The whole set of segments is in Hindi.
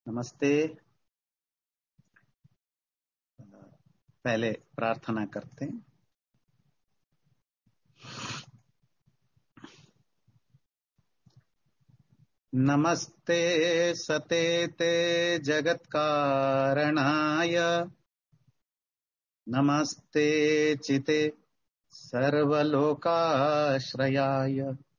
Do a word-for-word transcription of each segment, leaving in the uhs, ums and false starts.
नमस्ते। पहले प्रार्थना करते हैं। नमस्ते सतेते जगत्कारणाय, नमस्ते चिते सर्वलोकाश्रयाय,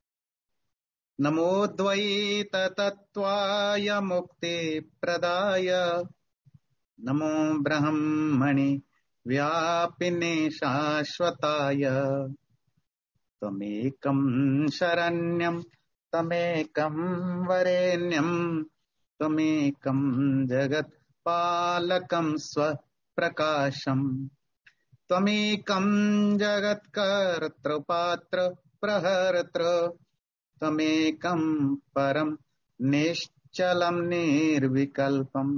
नमोद्वैततत्त्वाय मुक्तिप्रदाय, नमो ब्रह्मणि व्यापिने शाश्वताय। त्वमेकं शरण्यं तमेकं वरेण्यं, त्वमेकं जगत्पालकं स्वप्रकाशम्, त्वमेकं जगत्कर्तृपात्र प्रहर्तृ, त्वमेकं परं निश्चलं निर्विकल्पम्।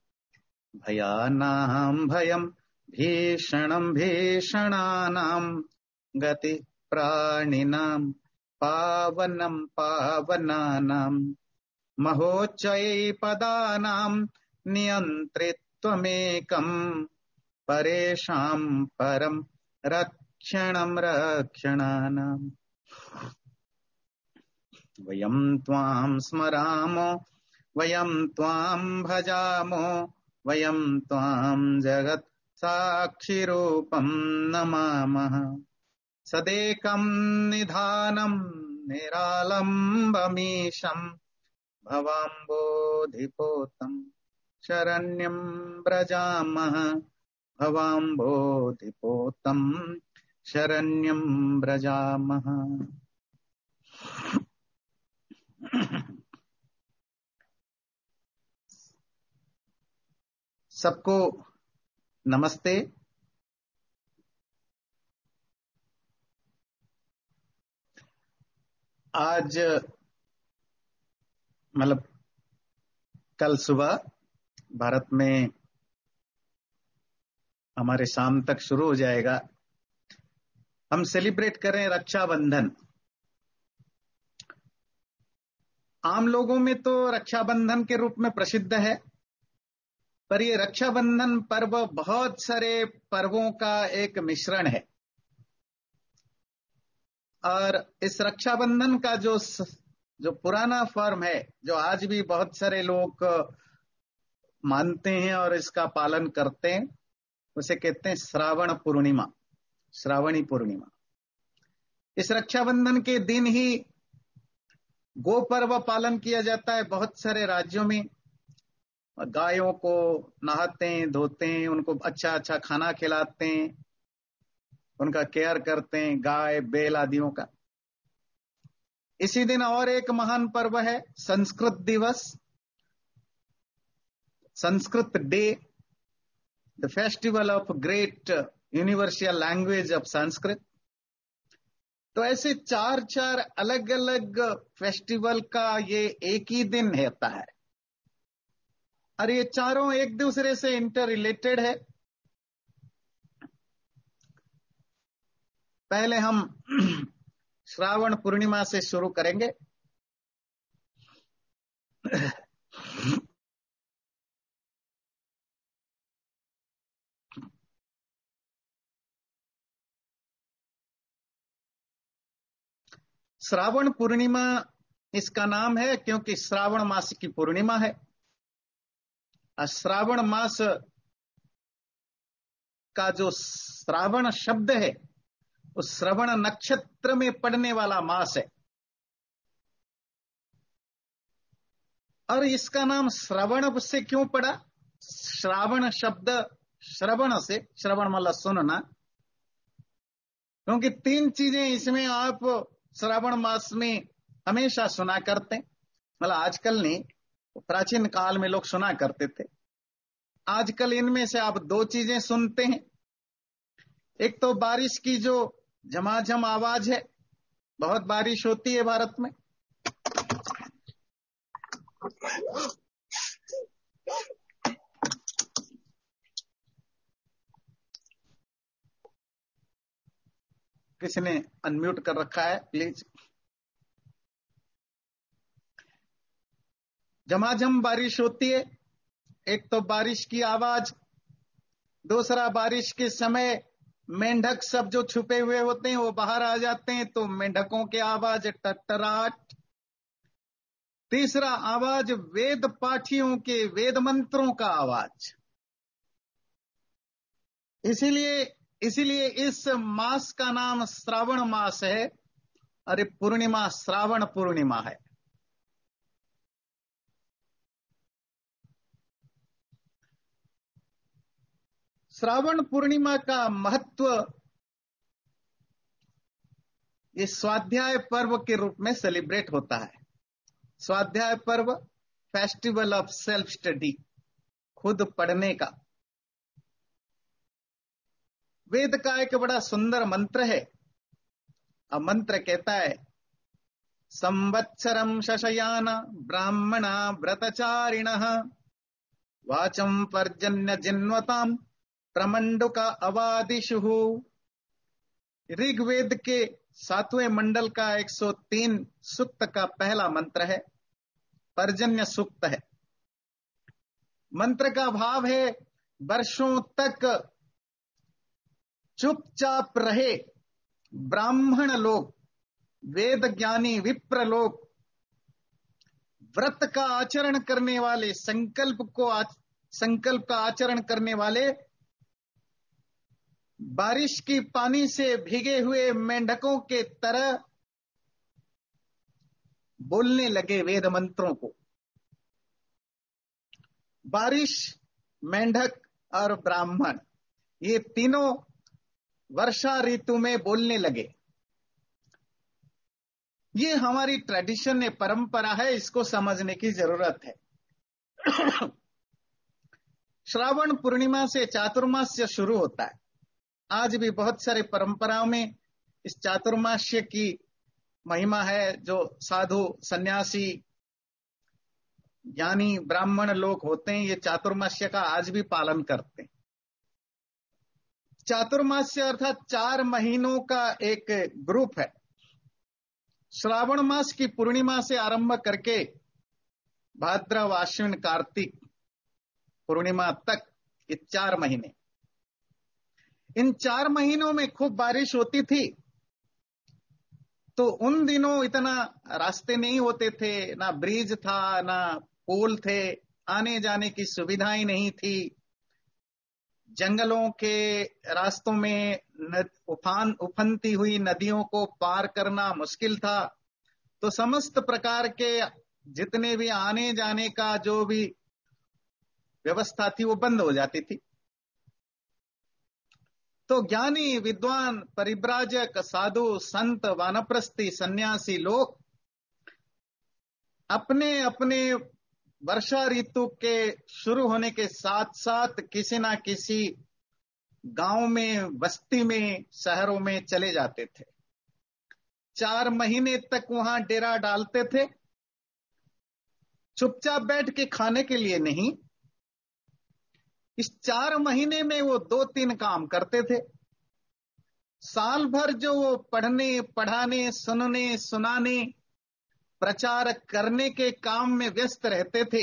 भयानां भयं भीषणं भीषणानां गति प्राणिनां पावनं पावनानां, महोच्चैपदानां नियन्त्रित्वमेकं, परेषां परं रक्षणं रक्षणानाम्। वयं त्वां स्मरामो, वयं त्वां भजामो, वयं त्वां जगत् साक्षिरूपं नमामः। सदेकं निधानं निरालम्बमीशं, भवाम्बोधिपोतं शरण्यं व्रजामः, भवाम्बोधिपोतं शरण्यं व्रजामः। सबको नमस्ते। आज मतलब कल सुबह भारत में हमारे शाम तक शुरू हो जाएगा। हम सेलिब्रेट कर रहे हैं रक्षाबंधन। आम लोगों में तो रक्षाबंधन के रूप में प्रसिद्ध है, पर ये रक्षाबंधन पर्व बहुत सारे पर्वों का एक मिश्रण है। और इस रक्षाबंधन का जो जो पुराना फॉर्म है, जो आज भी बहुत सारे लोग मानते हैं और इसका पालन करते हैं, उसे कहते हैं श्रावण पूर्णिमा, श्रावणी पूर्णिमा। इस रक्षाबंधन के दिन ही गो पर्व पालन किया जाता है। बहुत सारे राज्यों में गायों को नहाते हैं, धोते हैं, उनको अच्छा अच्छा खाना खिलाते हैं, उनका केयर करते हैं, गाय बैल आदियों का। इसी दिन और एक महान पर्व है संस्कृत दिवस, Sanskrit day, the festival of great universal language of Sanskrit. तो ऐसे चार चार अलग अलग फेस्टिवल का ये एक ही दिन होता है, और ये चारों एक दूसरे से इंटर रिलेटेड है। पहले हम श्रावण पूर्णिमा से शुरू करेंगे। श्रावण पूर्णिमा इसका नाम है क्योंकि श्रावण मास की पूर्णिमा है। श्रावण मास का जो श्रावण शब्द है, उस श्रवण नक्षत्र में पड़ने वाला मास है, और इसका नाम श्रवण से क्यों पड़ा? श्रावण शब्द श्रवण से, श्रवण मतलब सुनना, क्योंकि तीन चीजें इसमें आप श्रावण मास में हमेशा सुना करते हैं। मतलब आजकल नहीं, प्राचीन काल में लोग सुना करते थे। आजकल इनमें से आप दो चीजें सुनते हैं। एक तो बारिश की जो झमाझम आवाज है, बहुत बारिश होती है भारत में। किसी ने अनम्यूट कर रखा है, प्लीज। झमाझम बारिश होती है, एक तो बारिश की आवाज, दूसरा बारिश के समय मेंढक सब जो छुपे हुए होते हैं वो बाहर आ जाते हैं, तो मेंढकों की आवाज टटराट। तीसरा आवाज वेद पाठियों के वेद मंत्रों का आवाज। इसीलिए इसीलिए इस मास का नाम श्रावण मास है। अरे पूर्णिमा श्रावण पूर्णिमा है। श्रावण पूर्णिमा का महत्व ये स्वाध्याय पर्व के रूप में सेलिब्रेट होता है। स्वाध्याय पर्व फेस्टिवल ऑफ सेल्फ स्टडी, खुद पढ़ने का। वेद का एक बड़ा सुंदर मंत्र है। अब मंत्र कहता है, संवत्सरम शशयान ब्राह्मणा व्रतचारिणः वाचम पर्जन्य जिन्वताम प्रमंडुका अवादिशु। ऋग्वेद के सातवें मंडल का एक सौ तीन सूक्त का पहला मंत्र है, पर्जन्य सूक्त है। मंत्र का भाव है, वर्षों तक चुपचाप रहे ब्राह्मण लोग, वेद ज्ञानी विप्र लोग, व्रत का आचरण करने वाले, संकल्प को संकल्प का आचरण करने वाले, बारिश की पानी से भीगे हुए मेंढकों के तरह बोलने लगे वेद मंत्रों को। बारिश, मेंढक और ब्राह्मण, ये तीनों वर्षा ऋतु में बोलने लगे। ये हमारी ट्रेडिशन है, परंपरा है, इसको समझने की जरूरत है। श्रावण पूर्णिमा से चातुर्मास्य शुरू होता है। आज भी बहुत सारे परंपराओं में इस चातुर्मास्य की महिमा है। जो साधु सन्यासी ज्ञानी ब्राह्मण लोग होते हैं, ये चातुर्मास्य का आज भी पालन करते हैं। चातुर्मास्य अर्थात चार महीनों का एक ग्रुप है। श्रावण मास की पूर्णिमा से आरंभ करके भाद्रव आश्विन कार्तिक पूर्णिमा तक, ये चार महीने। इन चार महीनों में खूब बारिश होती थी। तो उन दिनों इतना रास्ते नहीं होते थे, ना ब्रिज था, ना पुल थे, आने जाने की सुविधाएं नहीं थी। जंगलों के रास्तों में उफान उफनती हुई नदियों को पार करना मुश्किल था। तो समस्त प्रकार के जितने भी आने जाने का जो भी व्यवस्था थी वो बंद हो जाती थी। तो ज्ञानी विद्वान परिव्राजक साधु संत वानप्रस्थी सन्यासी लोग अपने अपने वर्षा ऋतु के शुरू होने के साथ साथ किसी ना किसी गांव में, बस्ती में, शहरों में चले जाते थे। चार महीने तक वहां डेरा डालते थे, चुपचाप बैठ के खाने के लिए नहीं। इस चार महीने में वो दो तीन काम करते थे। साल भर जो वो पढ़ने, पढ़ाने, सुनने, सुनाने, प्रचार करने के काम में व्यस्त रहते थे,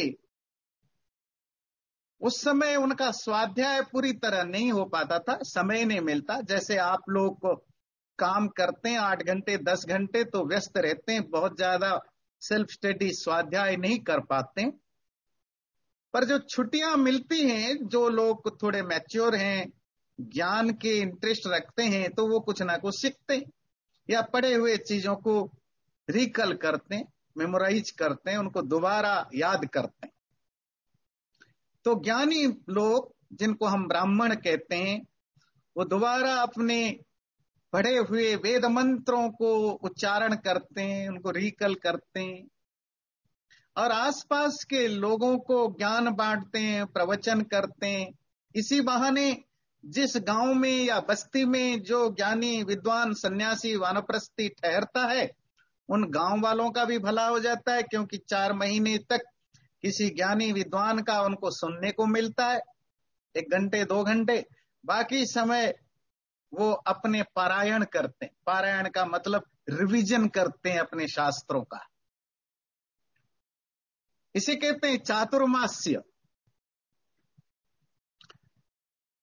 उस समय उनका स्वाध्याय पूरी तरह नहीं हो पाता था, समय नहीं मिलता। जैसे आप लोग को काम करते हैं आठ घंटे दस घंटे तो व्यस्त रहते हैं, बहुत ज्यादा सेल्फ स्टडी स्वाध्याय नहीं कर पाते। पर जो छुट्टियां मिलती हैं, जो लोग थोड़े मैच्योर हैं, ज्ञान के इंटरेस्ट रखते हैं, तो वो कुछ ना कुछ सीखते हैं या पढ़े हुए चीजों को रिकल करते हैं, मेमोराइज करते हैं, उनको दोबारा याद करते हैं। तो ज्ञानी लोग, जिनको हम ब्राह्मण कहते हैं, वो दोबारा अपने पढ़े हुए वेद मंत्रों को उच्चारण करते हैं, उनको रिकल करते हैं और आसपास के लोगों को ज्ञान बांटते हैं, प्रवचन करते हैं। इसी बहाने जिस गांव में या बस्ती में जो ज्ञानी विद्वान सन्यासी वानप्रस्थी ठहरता है, उन गांव वालों का भी भला हो जाता है, क्योंकि चार महीने तक किसी ज्ञानी विद्वान का उनको सुनने को मिलता है, एक घंटे दो घंटे। बाकी समय वो अपने पारायण करते हैं। पारायण का मतलब रिवीजन करते हैं अपने शास्त्रों का। इसे कहते हैं चातुर्मास्य।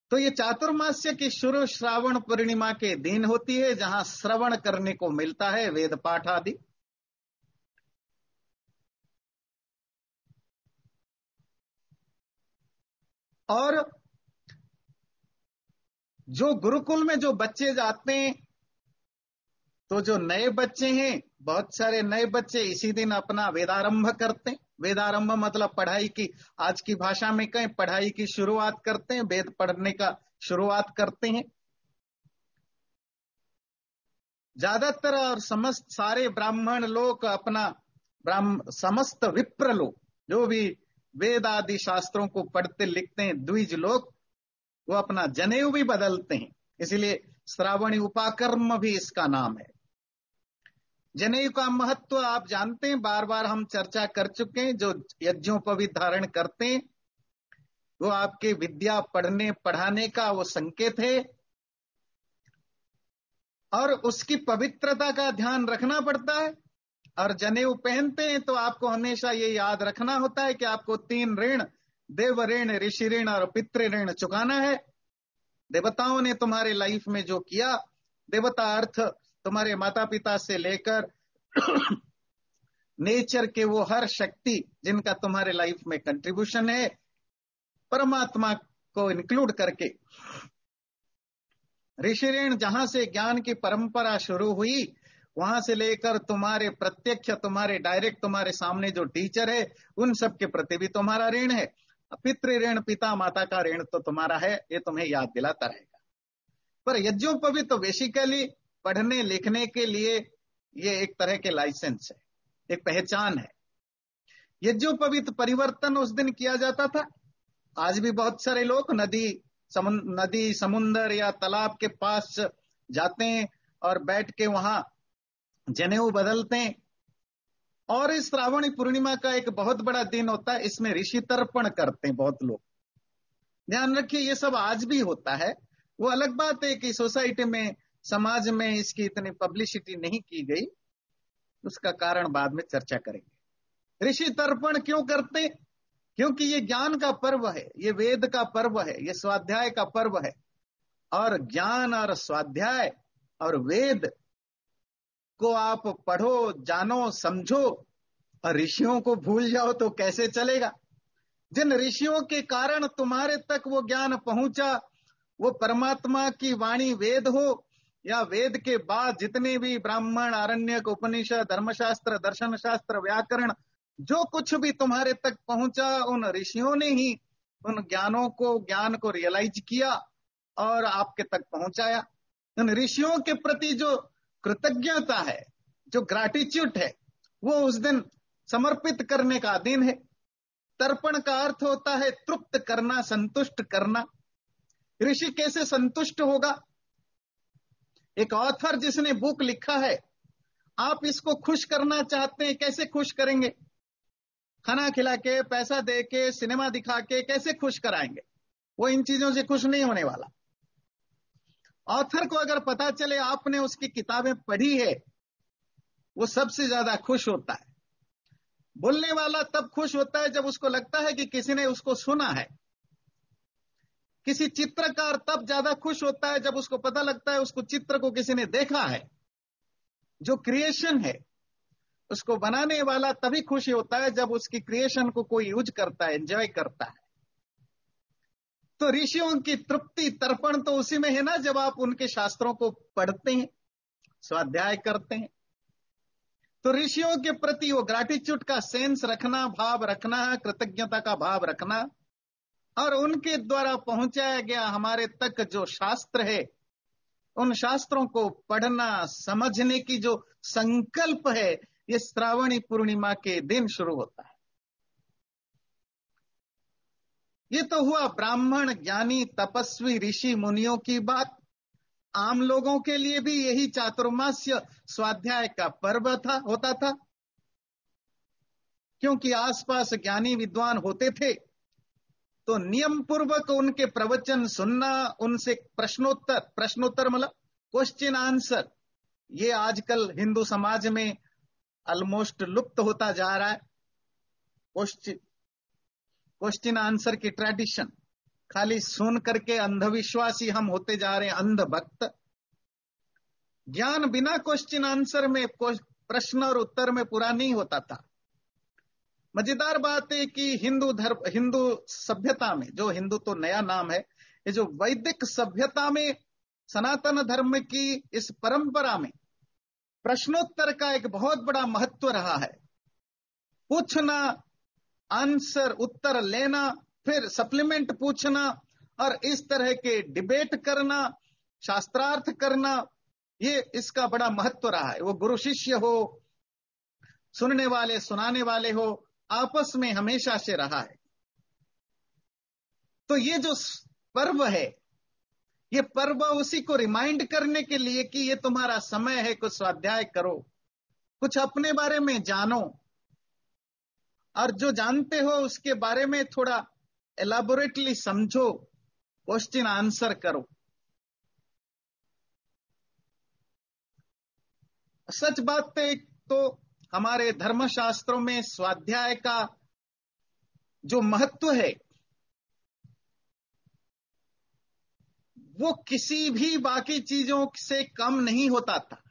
तो ये चातुर्मास्य की शुरू श्रावण पूर्णिमा के दिन होती है, जहां श्रवण करने को मिलता है वेद पाठ आदि। और जो गुरुकुल में जो बच्चे जाते हैं, तो जो नए बच्चे हैं, बहुत सारे नए बच्चे इसी दिन अपना वेदारंभ करते हैं। वेदारंभ मतलब पढ़ाई की, आज की भाषा में कहें पढ़ाई की शुरुआत करते हैं, वेद पढ़ने का शुरुआत करते हैं। ज्यादातर और समस्त सारे ब्राह्मण लोग अपना ब्राह्मण समस्त विप्र लोग जो भी वेद आदि शास्त्रों को पढ़ते लिखते हैं, द्विज लोग, वो अपना जनेऊ भी बदलते हैं। इसलिए श्रावणी उपाकर्म भी इसका नाम है। जनेऊ का महत्व आप जानते हैं, बार बार हम चर्चा कर चुके हैं। जो यज्ञोपवीत धारण करते हैं वो आपके विद्या पढ़ने पढ़ाने का वो संकेत है, और उसकी पवित्रता का ध्यान रखना पड़ता है। और जनेऊ पहनते हैं तो आपको हमेशा ये याद रखना होता है कि आपको तीन ऋण, देव ऋण, ऋषि ऋण और पितृ ऋण चुकाना है। देवताओं ने तुम्हारे लाइफ में जो किया, देवता अर्थ तुम्हारे माता पिता से लेकर नेचर के वो हर शक्ति जिनका तुम्हारे लाइफ में कंट्रीब्यूशन है, परमात्मा को इंक्लूड करके। ऋषि ऋण जहां से ज्ञान की परंपरा शुरू हुई, वहां से लेकर तुम्हारे प्रत्यक्ष, तुम्हारे डायरेक्ट, तुम्हारे सामने जो टीचर है, उन सब के प्रति भी तुम्हारा ऋण है। पितृ ऋण, पिता माता का ऋण तो तुम्हारा है, ये तुम्हें याद दिलाता रहेगा। पर यज्ञोपवीत तो बेसिकली पढ़ने लिखने के लिए ये एक तरह के लाइसेंस है, एक पहचान है। यज्ञोपवीत परिवर्तन उस दिन किया जाता था। आज भी बहुत सारे लोग नदी समुन, नदी समुंदर या तालाब के पास जाते हैं और बैठ के वहां जनेऊ बदलते हैं। और इस श्रावणी पूर्णिमा का एक बहुत बड़ा दिन होता है, इसमें ऋषि तर्पण करते हैं बहुत लोग। ध्यान रखिए, ये सब आज भी होता है। वो अलग बात है कि सोसाइटी में, समाज में इसकी इतनी पब्लिसिटी नहीं की गई, उसका कारण बाद में चर्चा करेंगे। ऋषि तर्पण क्यों करते? क्योंकि ये ज्ञान का पर्व है, ये वेद का पर्व है, ये स्वाध्याय का पर्व है। और ज्ञान और स्वाध्याय और वेद को आप पढ़ो, जानो, समझो, और ऋषियों को भूल जाओ तो कैसे चलेगा? जिन ऋषियों के कारण तुम्हारे तक वो ज्ञान पहुंचा, वो परमात्मा की वाणी वेद हो या वेद के बाद जितने भी ब्राह्मण, आरण्यक, उपनिषद, धर्मशास्त्र, दर्शन शास्त्र, व्याकरण, जो कुछ भी तुम्हारे तक पहुंचा, उन ऋषियों ने ही उन ज्ञानों को ज्ञान को रियलाइज किया और आपके तक पहुंचाया। उन ऋषियों के प्रति जो कृतज्ञता है, जो ग्रैटिट्यूड है, वो उस दिन समर्पित करने का दिन है। तर्पण का अर्थ होता है तृप्त करना, संतुष्ट करना। ऋषि कैसे संतुष्ट होगा? एक ऑथर जिसने बुक लिखा है, आप इसको खुश करना चाहते हैं, कैसे खुश करेंगे? खाना खिला के, पैसा दे के, सिनेमा दिखा के कैसे खुश कराएंगे? वो इन चीजों से खुश नहीं होने वाला। ऑथर को अगर पता चले आपने उसकी किताबें पढ़ी है, वो सबसे ज्यादा खुश होता है। बोलने वाला तब खुश होता है जब उसको लगता है कि किसी ने उसको सुना है। किसी चित्रकार तब ज्यादा खुश होता है जब उसको पता लगता है उसको चित्र को किसी ने देखा है। जो क्रिएशन है, उसको बनाने वाला तभी खुशी होता है जब उसकी क्रिएशन को कोई यूज करता है, एंजॉय करता है। तो ऋषियों की तृप्ति, तर्पण तो उसी में है ना, जब आप उनके शास्त्रों को पढ़ते हैं, स्वाध्याय करते हैं। तो ऋषियों के प्रति वो ग्रैटिट्यूड का सेंस रखना, भाव रखना, कृतज्ञता का भाव रखना, और उनके द्वारा पहुंचाया गया हमारे तक जो शास्त्र है, उन शास्त्रों को पढ़ना, समझने की जो संकल्प है, ये श्रावणी पूर्णिमा के दिन शुरू होता है। ये तो हुआ ब्राह्मण, ज्ञानी, तपस्वी, ऋषि मुनियों की बात। आम लोगों के लिए भी यही चातुर्मास्य स्वाध्याय का पर्व था, होता था। क्योंकि आसपास ज्ञानी विद्वान होते थे, तो नियम पूर्वक उनके प्रवचन सुनना, उनसे प्रश्नोत्तर, प्रश्नोत्तर मतलब क्वेश्चन आंसर, ये आजकल हिंदू समाज में ऑलमोस्ट लुप्त होता जा रहा है। क्वेश्चन क्वेश्चन आंसर की ट्रेडिशन, खाली सुन करके अंधविश्वासी हम होते जा रहे हैं, अंध भक्त। ज्ञान बिना क्वेश्चन आंसर में, प्रश्न और उत्तर में पूरा नहीं होता था। मजेदार बात है कि हिंदू धर्म, हिंदू सभ्यता में, जो हिंदू तो नया नाम है, ये जो वैदिक सभ्यता में, सनातन धर्म की इस परंपरा में प्रश्नोत्तर का एक बहुत बड़ा महत्व रहा है। पूछना, आंसर, उत्तर लेना, फिर सप्लीमेंट पूछना और इस तरह के डिबेट करना, शास्त्रार्थ करना, ये इसका बड़ा महत्व रहा है। वो गुरु शिष्य हो, सुनने वाले सुनाने वाले हो, आपस में हमेशा से रहा है। तो ये जो पर्व है, ये पर्व उसी को रिमाइंड करने के लिए कि ये तुम्हारा समय है, कुछ स्वाध्याय करो, कुछ अपने बारे में जानो, और जो जानते हो उसके बारे में थोड़ा एलाबोरेटली समझो, क्वेश्चन आंसर करो। सच बात है तो हमारे धर्मशास्त्रों में स्वाध्याय का जो महत्व है वो किसी भी बाकी चीजों से कम नहीं होता था।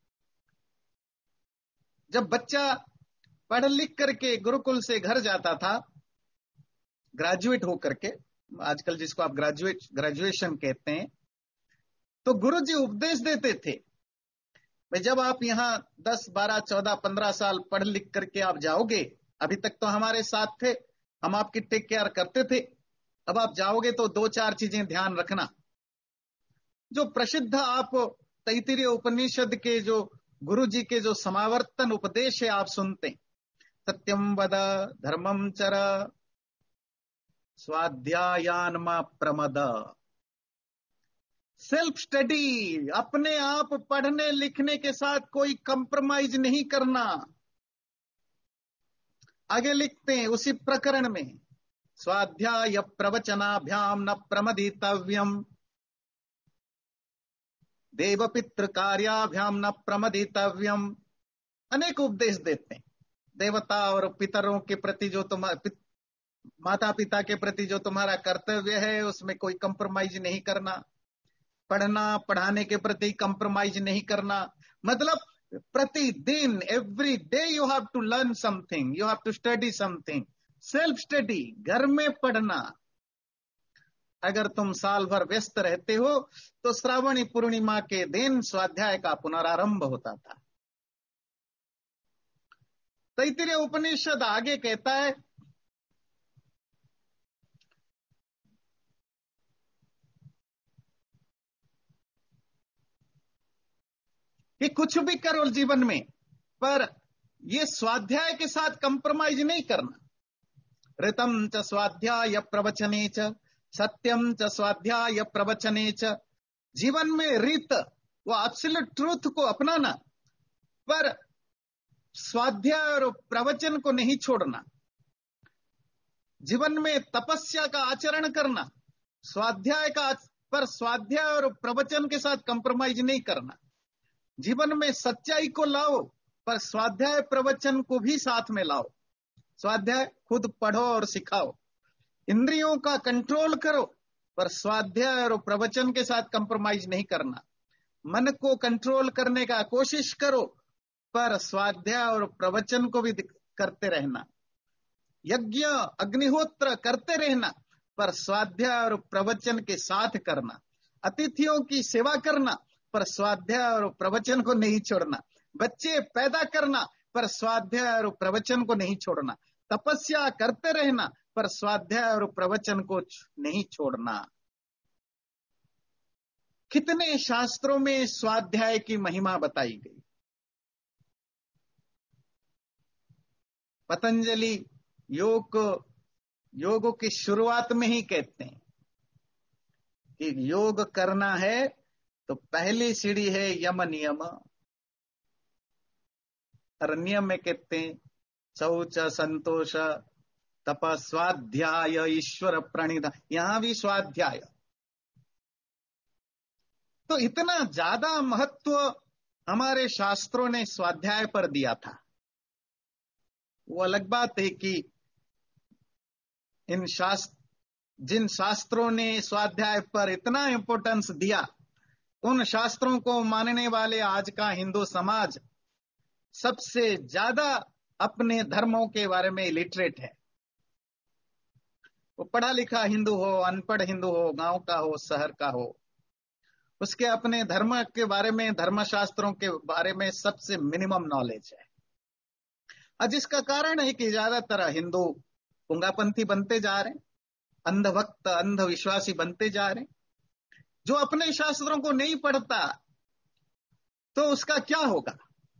जब बच्चा पढ़ लिख करके गुरुकुल से घर जाता था, ग्रेजुएट होकर के, आजकल जिसको आप ग्रेजुएट ग्रेजुएशन कहते हैं, तो गुरुजी उपदेश देते थे, भाई जब आप यहाँ दस बारह चौदह पंद्रह साल पढ़ लिख करके आप जाओगे, अभी तक तो हमारे साथ थे, हम आपकी टेक केयर करते थे, अब आप जाओगे तो दो चार चीजें ध्यान रखना। जो प्रसिद्ध आप तैत्तिरीय उपनिषद के जो गुरु जी के जो समावर्तन उपदेश है आप सुनते हैं, सत्यम वद धर्मम चर स्वाध्यायान मा प्रमद। सेल्फ स्टडी, अपने आप पढ़ने लिखने के साथ कोई कंप्रोमाइज नहीं करना। आगे लिखते हैं उसी प्रकरण में, स्वाध्याय प्रवचनाभ्याम न प्रमदितव्यम, देव पितृ कार्याभ्याम न प्रमदितव्यम। अनेक उपदेश देते हैं। देवता और पितरों के प्रति जो तुम्हारा, माता पिता के प्रति जो तुम्हारा कर्तव्य है उसमें कोई कंप्रोमाइज नहीं करना। पढ़ना पढ़ाने के प्रति कंप्रोमाइज नहीं करना, मतलब प्रतिदिन, every day you have to learn something, you have to study something. Self study, घर में पढ़ना। अगर तुम साल भर व्यस्त रहते हो तो श्रावणी पूर्णिमा के दिन स्वाध्याय का पुनरारंभ होता था। तैत्तिरीय उपनिषद आगे कहता है, कि कुछ भी करो जीवन में, पर ये स्वाध्याय के साथ कंप्रोमाइज नहीं करना। ऋतम च स्वाध्याय प्रवचने च सत्यम च स्वाध्याय प्रवचने च। जीवन में रीत, वो एब्सोल्यूट ट्रूथ को अपनाना, पर स्वाध्याय और प्रवचन को नहीं छोड़ना। जीवन में तपस्या का आचरण करना, स्वाध्याय का, पर स्वाध्याय और प्रवचन के साथ कंप्रोमाइज नहीं करना। जीवन में सच्चाई को लाओ, पर स्वाध्याय प्रवचन को भी साथ में लाओ। स्वाध्याय खुद पढ़ो और सिखाओ। इंद्रियों का कंट्रोल करो, पर स्वाध्याय और प्रवचन के साथ कंप्रोमाइज नहीं करना। मन को कंट्रोल करने का कोशिश करो, पर स्वाध्याय और प्रवचन को भी करते रहना। यज्ञ अग्निहोत्र करते रहना, पर स्वाध्याय और प्रवचन के साथ करना। अतिथियों की सेवा करना, पर स्वाध्याय और प्रवचन को नहीं छोड़ना। बच्चे पैदा करना, पर स्वाध्याय और प्रवचन को नहीं छोड़ना। तपस्या करते रहना, पर स्वाध्याय और प्रवचन को नहीं छोड़ना। कितने शास्त्रों में स्वाध्याय की महिमा बताई गई। पतंजलि योग योग की शुरुआत में ही कहते हैं कि योग करना है तो पहली सीढ़ी है यम नियम। और नियम में कहते हैं शौच, संतोष, तप, स्वाध्याय, ईश्वर प्रणिधान। यहां भी स्वाध्याय। तो इतना ज्यादा महत्व हमारे शास्त्रों ने स्वाध्याय पर दिया था। वो अलग बात है कि इन शास्त्र जिन शास्त्रों ने स्वाध्याय पर इतना इंपॉर्टेंस दिया, उन शास्त्रों को मानने वाले आज का हिंदू समाज सबसे ज्यादा अपने धर्मों के बारे में इलिटरेट है। वो पढ़ा लिखा हिंदू हो, अनपढ़ हिंदू हो, गांव का हो, शहर का हो, उसके अपने धर्म के बारे में, धर्मशास्त्रों के बारे में सबसे मिनिमम नॉलेज है। और जिसका कारण है कि ज्यादातर हिंदू पुंगापंथी बनते जा रहे हैं, अंधभक्त, अंधविश्वासी बनते जा रहे हैं। जो अपने शास्त्रों को नहीं पढ़ता तो उसका क्या होगा?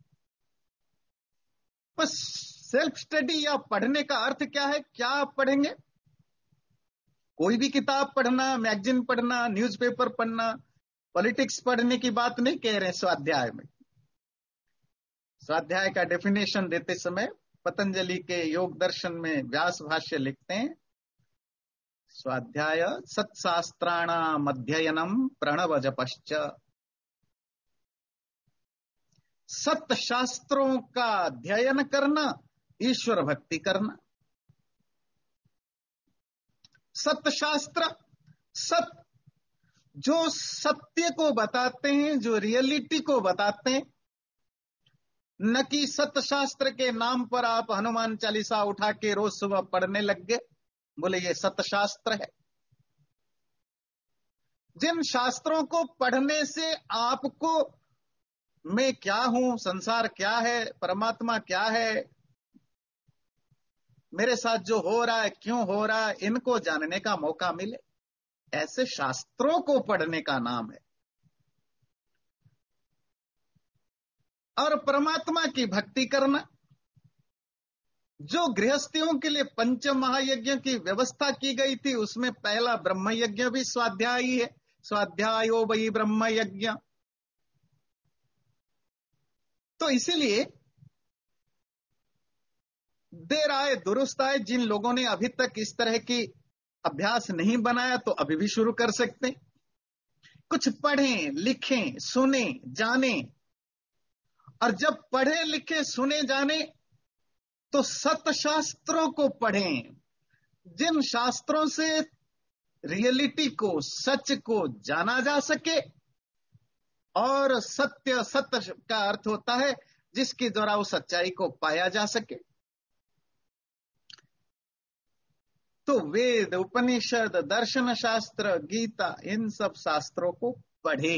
बस सेल्फ स्टडी या पढ़ने का अर्थ क्या है? क्या आप पढ़ेंगे? कोई भी किताब पढ़ना, मैगजीन पढ़ना, न्यूज़पेपर पढ़ना, पॉलिटिक्स पढ़ने की बात नहीं कह रहे स्वाध्याय में। स्वाध्याय का डेफिनेशन देते समय पतंजलि के योग दर्शन में व्यास भाष्य लिखते हैं, स्वाध्याय सत्शास्त्राणाम अध्ययनम प्रणव जपश्च। सत्य शास्त्रों का अध्ययन करना, ईश्वर भक्ति करना। सत्य शास्त्र, सत्य जो सत्य को बताते हैं, जो रियलिटी को बताते हैं, न कि सत्य शास्त्र के नाम पर आप हनुमान चालीसा उठा के रोज सुबह पढ़ने लग गए, बोले ये सत्य शास्त्र है। जिन शास्त्रों को पढ़ने से आपको मैं क्या हूं, संसार क्या है, परमात्मा क्या है, मेरे साथ जो हो रहा है क्यों हो रहा है, इनको जानने का मौका मिले, ऐसे शास्त्रों को पढ़ने का नाम है। और परमात्मा की भक्ति करना, जो गृहस्थियों के लिए पंच महायज्ञ की व्यवस्था की गई थी, उसमें पहला ब्रह्म यज्ञ भी स्वाध्याय ही है। स्वाध्यायो वही ब्रह्म यज्ञ। तो इसीलिए देर आए दुरुस्त आए। जिन लोगों ने अभी तक इस तरह की अभ्यास नहीं बनाया तो अभी भी शुरू कर सकते हैं। कुछ पढ़ें, लिखें, सुने, जाने। और जब पढ़े, लिखे, सुने, जाने तो सत्य शास्त्रों को पढ़ें, जिन शास्त्रों से रियलिटी को, सच को जाना जा सके। और सत्य, सत्य का अर्थ होता है जिसके द्वारा उस सच्चाई को पाया जा सके। तो वेद, उपनिषद, दर्शन शास्त्र, गीता, इन सब शास्त्रों को पढ़े।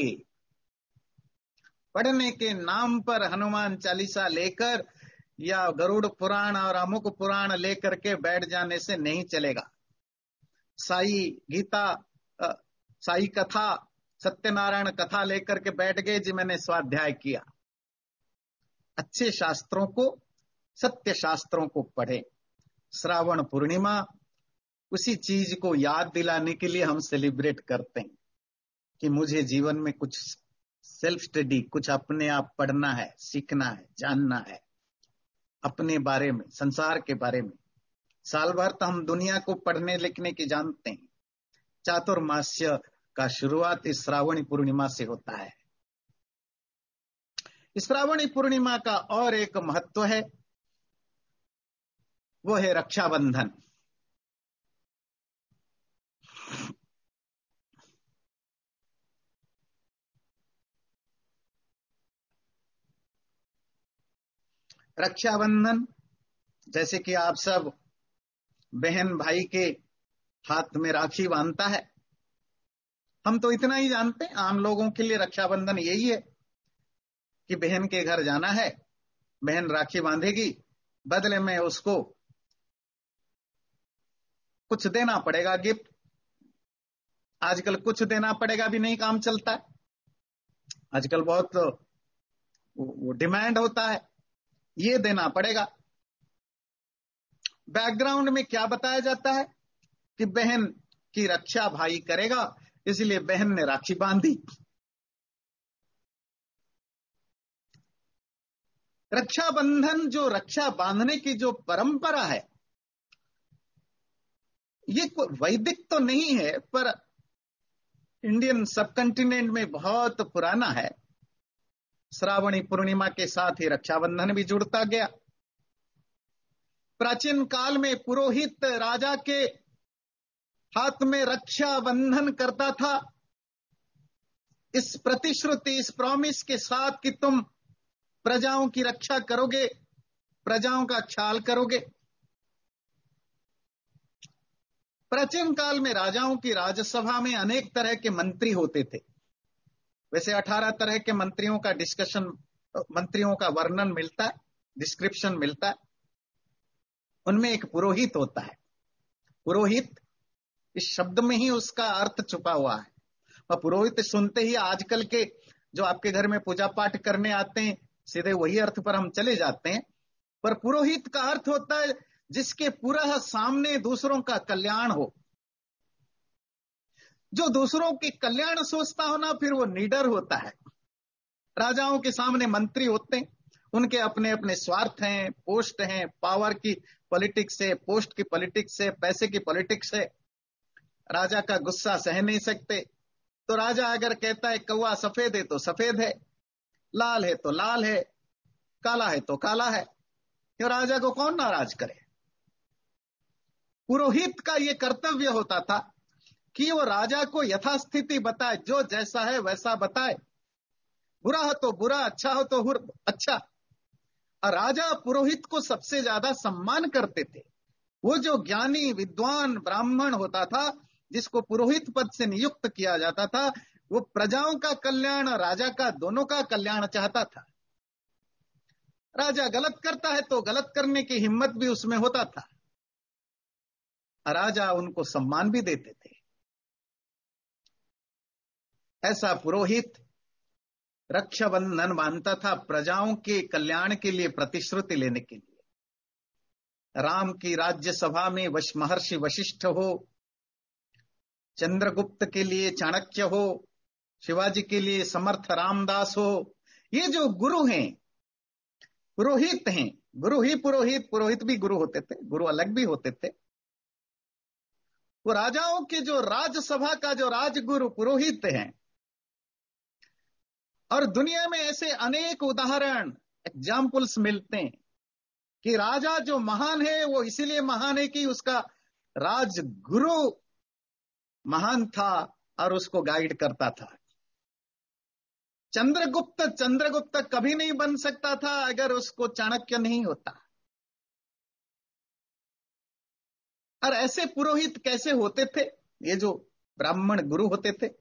पढ़ने के नाम पर हनुमान चालीसा लेकर या गरुड़ पुराण और अमुक पुराण लेकर के बैठ जाने से नहीं चलेगा। साई गीता, साई कथा, सत्यनारायण कथा लेकर के बैठ गए जी मैंने स्वाध्याय किया। अच्छे शास्त्रों को, सत्य शास्त्रों को पढ़े। श्रावण पूर्णिमा उसी चीज को याद दिलाने के लिए हम सेलिब्रेट करते हैं कि मुझे जीवन में कुछ सेल्फ स्टडी, कुछ अपने आप पढ़ना है, सीखना है, जानना है, अपने बारे में, संसार के बारे में। साल भर तो हम दुनिया को पढ़ने लिखने की जानते हैं। चातुर्मास्य का शुरुआत इस श्रावणी पूर्णिमा से होता है। इस श्रावणी पूर्णिमा का और एक महत्व है, वो है रक्षाबंधन। रक्षाबंधन जैसे कि आप सब बहन भाई के हाथ में राखी बांधता है, हम तो इतना ही जानते हैं। आम लोगों के लिए रक्षाबंधन यही है कि बहन के घर जाना है, बहन राखी बांधेगी, बदले में उसको कुछ देना पड़ेगा, गिफ्ट। आजकल कुछ देना पड़ेगा भी नहीं काम चलता है, आजकल बहुत वो डिमांड होता है, ये देना पड़ेगा। बैकग्राउंड में क्या बताया जाता है कि बहन की रक्षा भाई करेगा, इसलिए बहन ने राखी बांधी। रक्षाबंधन, जो रक्षा बांधने की जो परंपरा है, ये वैदिक तो नहीं है पर इंडियन सबकंटिनेंट में बहुत पुराना है। श्रावणी पूर्णिमा के साथ ही रक्षाबंधन भी जुड़ता गया। प्राचीन काल में पुरोहित राजा के हाथ में रक्षा बंधन करता था, इस प्रतिश्रुति, इस प्रॉमिस के साथ कि तुम प्रजाओं की रक्षा करोगे, प्रजाओं का ख्याल करोगे। प्राचीन काल में राजाओं की राजसभा में अनेक तरह के मंत्री होते थे। वैसे अठारह तरह के मंत्रियों का डिस्कशन, मंत्रियों का वर्णन मिलता है, डिस्क्रिप्शन मिलता है। उनमें एक पुरोहित होता है। पुरोहित इस शब्द में ही उसका अर्थ छुपा हुआ है। और पुरोहित सुनते ही आजकल के जो आपके घर में पूजा पाठ करने आते हैं, सीधे वही अर्थ पर हम चले जाते हैं। पर पुरोहित का अर्थ होता है जिसके पूरा सामने दूसरों का कल्याण हो, जो दूसरों के कल्याण सोचता हो ना, फिर वो नीडर होता है। राजाओं के सामने मंत्री होते हैं, उनके अपने अपने स्वार्थ हैं, पोस्ट हैं, पावर की पॉलिटिक्स है, पोस्ट की पॉलिटिक्स है, पैसे की पॉलिटिक्स है। राजा का गुस्सा सह नहीं सकते, तो राजा अगर कहता है कौवा सफेद है तो सफेद है, लाल है तो लाल है, काला है तो काला है, क्यों राजा को कौन नाराज करे। पुरोहित का यह कर्तव्य होता था कि वो राजा को यथास्थिति बताए, जो जैसा है वैसा बताए, बुरा हो तो बुरा, अच्छा हो तो अच्छा। और राजा पुरोहित को सबसे ज्यादा सम्मान करते थे। वो जो ज्ञानी विद्वान ब्राह्मण होता था, जिसको पुरोहित पद से नियुक्त किया जाता था, वो प्रजाओं का कल्याण और राजा का दोनों का कल्याण चाहता था। राजा गलत करता है तो गलत करने की हिम्मत भी उसमें होता था, राजा उनको सम्मान भी देते थे। ऐसा पुरोहित रक्षाबंधन बांधता था प्रजाओं के कल्याण के लिए, प्रतिश्रुति लेने के लिए। राम की राज्यसभा में वश महर्षि वशिष्ठ हो, चंद्रगुप्त के लिए चाणक्य हो, शिवाजी के लिए समर्थ रामदास हो, ये जो गुरु हैं, पुरोहित हैं। गुरु ही पुरोहित, पुरोहित भी गुरु होते थे, गुरु अलग भी होते थे। वो राजाओं के जो राजसभा का जो राजगुरु पुरोहित हैं। और दुनिया में ऐसे अनेक उदाहरण, एग्जाम्पल्स मिलते हैं कि राजा जो महान है वो इसीलिए महान है कि उसका राजगुरु महान था और उसको गाइड करता था। चंद्रगुप्त चंद्रगुप्त कभी नहीं बन सकता था अगर उसको चाणक्य नहीं होता। और ऐसे पुरोहित कैसे होते थे, ये जो ब्राह्मण गुरु होते थे,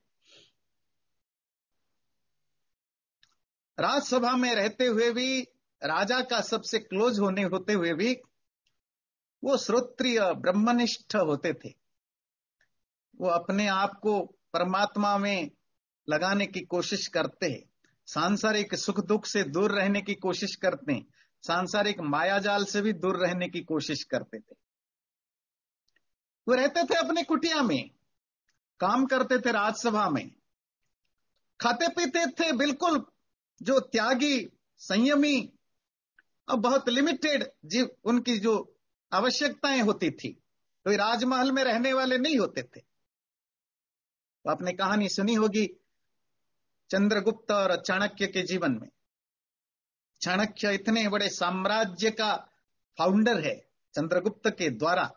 राजसभा में रहते हुए भी, राजा का सबसे क्लोज होने होते हुए भी वो श्रोत्रिय ब्रह्मनिष्ठ होते थे। वो अपने आप को परमात्मा में लगाने की कोशिश करते हैं, सांसारिक सुख दुख से दूर रहने की कोशिश करते हैं, सांसारिक मायाजाल से भी दूर रहने की कोशिश करते थे। वो रहते थे अपने कुटिया में, काम करते थे राजसभा में, खाते पीते थे बिल्कुल जो त्यागी, संयमी और बहुत लिमिटेड जीव, उनकी जो आवश्यकताएं होती थी, तो राजमहल में रहने वाले नहीं होते थे। तो आपने कहानी सुनी होगी चंद्रगुप्त और चाणक्य के जीवन में। चाणक्य इतने बड़े साम्राज्य का फाउंडर है, चंद्रगुप्त के द्वारा।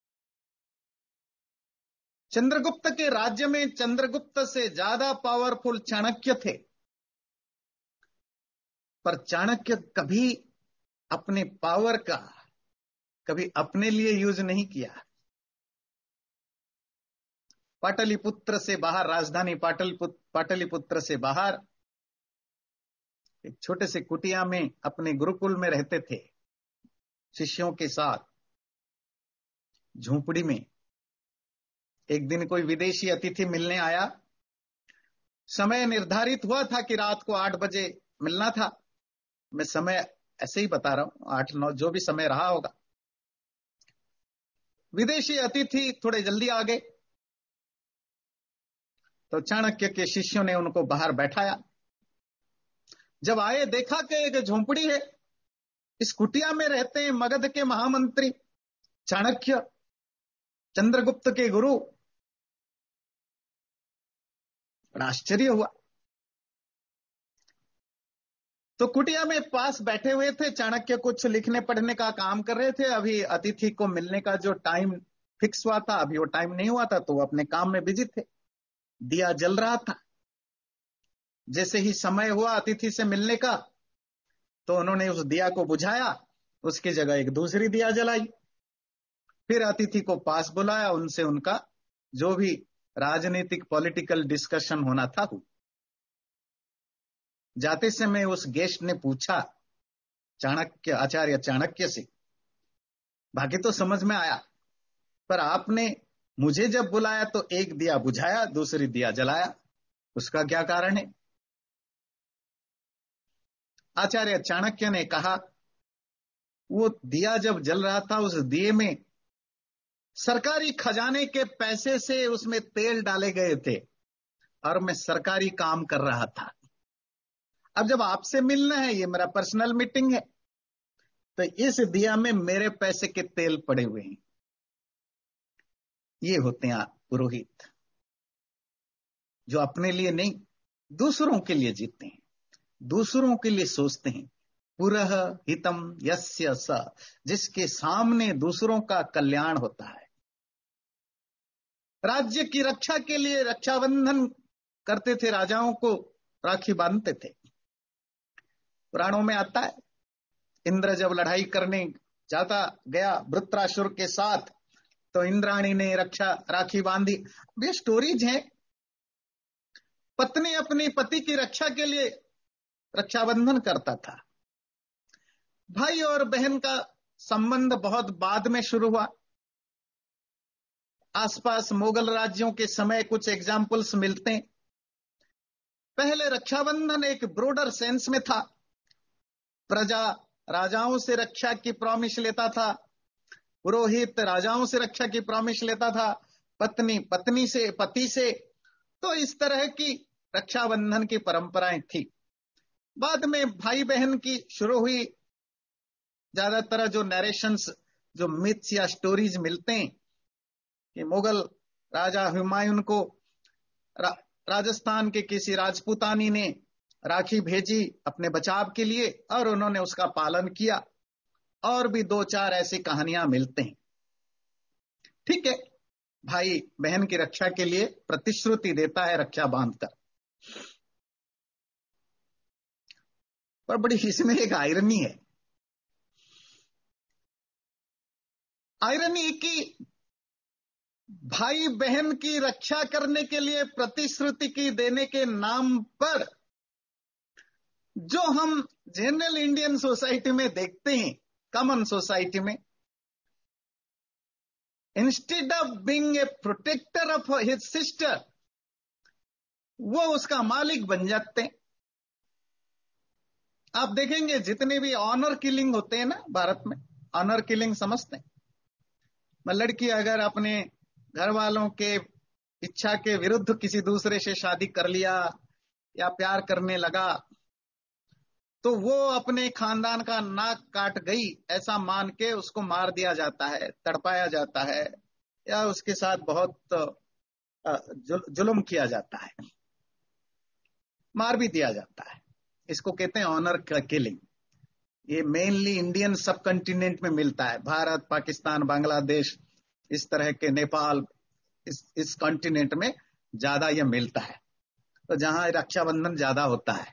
चंद्रगुप्त के राज्य में चंद्रगुप्त से ज्यादा पावरफुल चाणक्य थे, पर चाणक्य कभी अपने पावर का कभी अपने लिए यूज नहीं किया। पाटलिपुत्र से बाहर, राजधानी पाटलिपुत्र पाटलिपुत्र से बाहर एक छोटे से कुटिया में अपने गुरुकुल में रहते थे, शिष्यों के साथ झोंपड़ी में। एक दिन कोई विदेशी अतिथि मिलने आया। समय निर्धारित हुआ था कि रात को आठ बजे मिलना था। मैं समय ऐसे ही बता रहा हूं, आठ नौ जो भी समय रहा होगा। विदेशी अतिथि थोड़े जल्दी आ गए, तो चाणक्य के शिष्यों ने उनको बाहर बैठाया। जब आए देखा कि एक झोंपड़ी है, इस कुटिया में रहते हैं मगध के महामंत्री चाणक्य, चंद्रगुप्त के गुरु। बड़ा आश्चर्य हुआ। तो कुटिया में पास बैठे हुए थे, चाणक्य कुछ लिखने पढ़ने का काम कर रहे थे। अभी अतिथि को मिलने का जो टाइम फिक्स हुआ था, अभी वो टाइम नहीं हुआ था, तो वो अपने काम में बिजी थे। दिया जल रहा था। जैसे ही समय हुआ अतिथि से मिलने का, तो उन्होंने उस दिया को बुझाया, उसकी जगह एक दूसरी दिया जलाई। फिर अतिथि को पास बुलाया, उनसे उनका जो भी राजनीतिक पॉलिटिकल डिस्कशन होना था वो। जाते समय उस गेस्ट ने पूछा चाणक्य, आचार्य चाणक्य से, बाकी तो समझ में आया, पर आपने मुझे जब बुलाया तो एक दिया बुझाया, दूसरी दिया जलाया, उसका क्या कारण है? आचार्य चाणक्य ने कहा, वो दिया जब जल रहा था, उस दिए में सरकारी खजाने के पैसे से उसमें तेल डाले गए थे और मैं सरकारी काम कर रहा था। अब जब आपसे मिलना है, ये मेरा पर्सनल मीटिंग है, तो इस दिया में मेरे पैसे के तेल पड़े हुए हैं। ये होते हैं पुरोहित, जो अपने लिए नहीं दूसरों के लिए जीते हैं, दूसरों के लिए सोचते हैं। पुरः हितम यस्य स, जिसके सामने दूसरों का कल्याण होता है। राज्य की रक्षा के लिए रक्षाबंधन करते थे, राजाओं को राखी बांधते थे। पुराणों में आता है, इंद्र जब लड़ाई करने जाता गया वृत्रासुर के साथ, तो इंद्राणी ने रक्षा राखी बांधी। ये स्टोरीज हैं। पत्नी अपनी पति की रक्षा के लिए रक्षाबंधन करता था। भाई और बहन का संबंध बहुत बाद में शुरू हुआ। आसपास मुगल राज्यों के समय कुछ एग्जाम्पल्स मिलते हैं। पहले रक्षाबंधन एक ब्रॉडर सेंस में था। प्रजा राजाओं से रक्षा की प्रॉमिस लेता था, पुरोहित राजाओं से रक्षा की प्रॉमिस लेता था, पत्नी पत्नी से, पति से। तो इस तरह की रक्षाबंधन की परंपराएं थी। बाद में भाई बहन की शुरू हुई। ज्यादातर जो नरेशंस, जो मिथ्स या स्टोरीज मिलते हैं कि मुगल राजा हुमायूं को रा, राजस्थान के किसी राजपूतानी ने राखी भेजी अपने बचाव के लिए और उन्होंने उसका पालन किया। और भी दो चार ऐसी कहानियां मिलते हैं। ठीक है, भाई बहन की रक्षा के लिए प्रतिश्रुति देता है रक्षा बांधकर। पर बड़ी इसमें एक आयरनी है। आयरनी की भाई बहन की रक्षा करने के लिए प्रतिश्रुति की देने के नाम पर जो हम जनरल इंडियन सोसाइटी में देखते हैं, कॉमन सोसाइटी में, instead of being a protector of his sister, वो उसका मालिक बन जाते हैं। आप देखेंगे जितने भी ऑनर किलिंग होते हैं ना भारत में, ऑनर किलिंग समझते हैं? लड़की अगर अपने घर वालों के इच्छा के विरुद्ध किसी दूसरे से शादी कर लिया या प्यार करने लगा, तो वो अपने खानदान का नाक काट गई ऐसा मान के उसको मार दिया जाता है, तड़पाया जाता है, या उसके साथ बहुत जुल, जुल्म किया जाता है, मार भी दिया जाता है। इसको कहते हैं ऑनर किलिंग। ये मेनली इंडियन सब कॉन्टिनेंट में मिलता है। भारत, पाकिस्तान, बांग्लादेश, इस तरह के, नेपाल, इस इस कॉन्टिनेंट में ज्यादा ये मिलता है, तो जहां रक्षाबंधन ज्यादा होता है।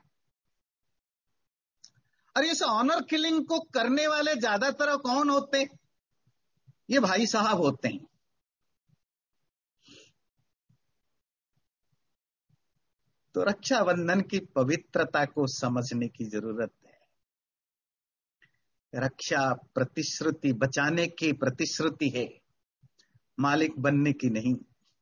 और इस ऑनर किलिंग को करने वाले ज्यादातर कौन होते हैं? ये भाई साहब होते हैं। तो रक्षाबंधन की पवित्रता को समझने की जरूरत है। रक्षा प्रतिश्रुति, बचाने की प्रतिश्रुति है, मालिक बनने की नहीं।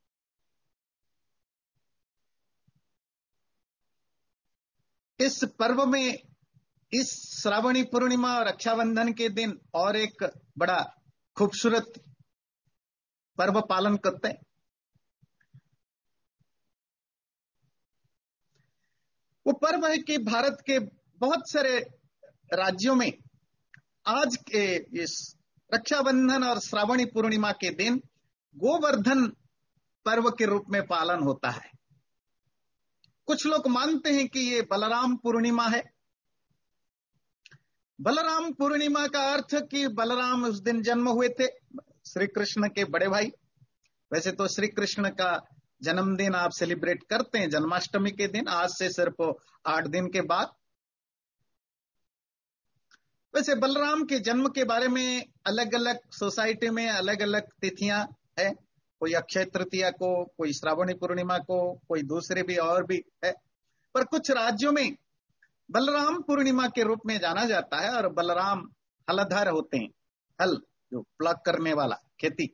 इस पर्व में, इस श्रावणी पूर्णिमा और रक्षाबंधन के दिन और एक बड़ा खूबसूरत पर्व पालन करते हैं। वो पर्व है कि भारत के बहुत सारे राज्यों में आज के इस रक्षाबंधन और श्रावणी पूर्णिमा के दिन गोवर्धन पर्व के रूप में पालन होता है। कुछ लोग मानते हैं कि ये बलराम पूर्णिमा है। बलराम पूर्णिमा का अर्थ कि बलराम उस दिन जन्म हुए थे। श्री कृष्ण के बड़े भाई। वैसे तो श्री कृष्ण का जन्मदिन आप सेलिब्रेट करते हैं जन्माष्टमी के दिन, आज से सिर्फ आठ दिन के बाद। वैसे बलराम के जन्म के बारे में अलग अलग सोसाइटी में अलग अलग तिथियां है, कोई अक्षय तृतीया को, कोई श्रावणी पूर्णिमा को, कोई दूसरे भी और भी है। पर कुछ राज्यों में बलराम पूर्णिमा के रूप में जाना जाता है। और बलराम हलधर होते हैं, हल जो प्लग करने वाला खेती।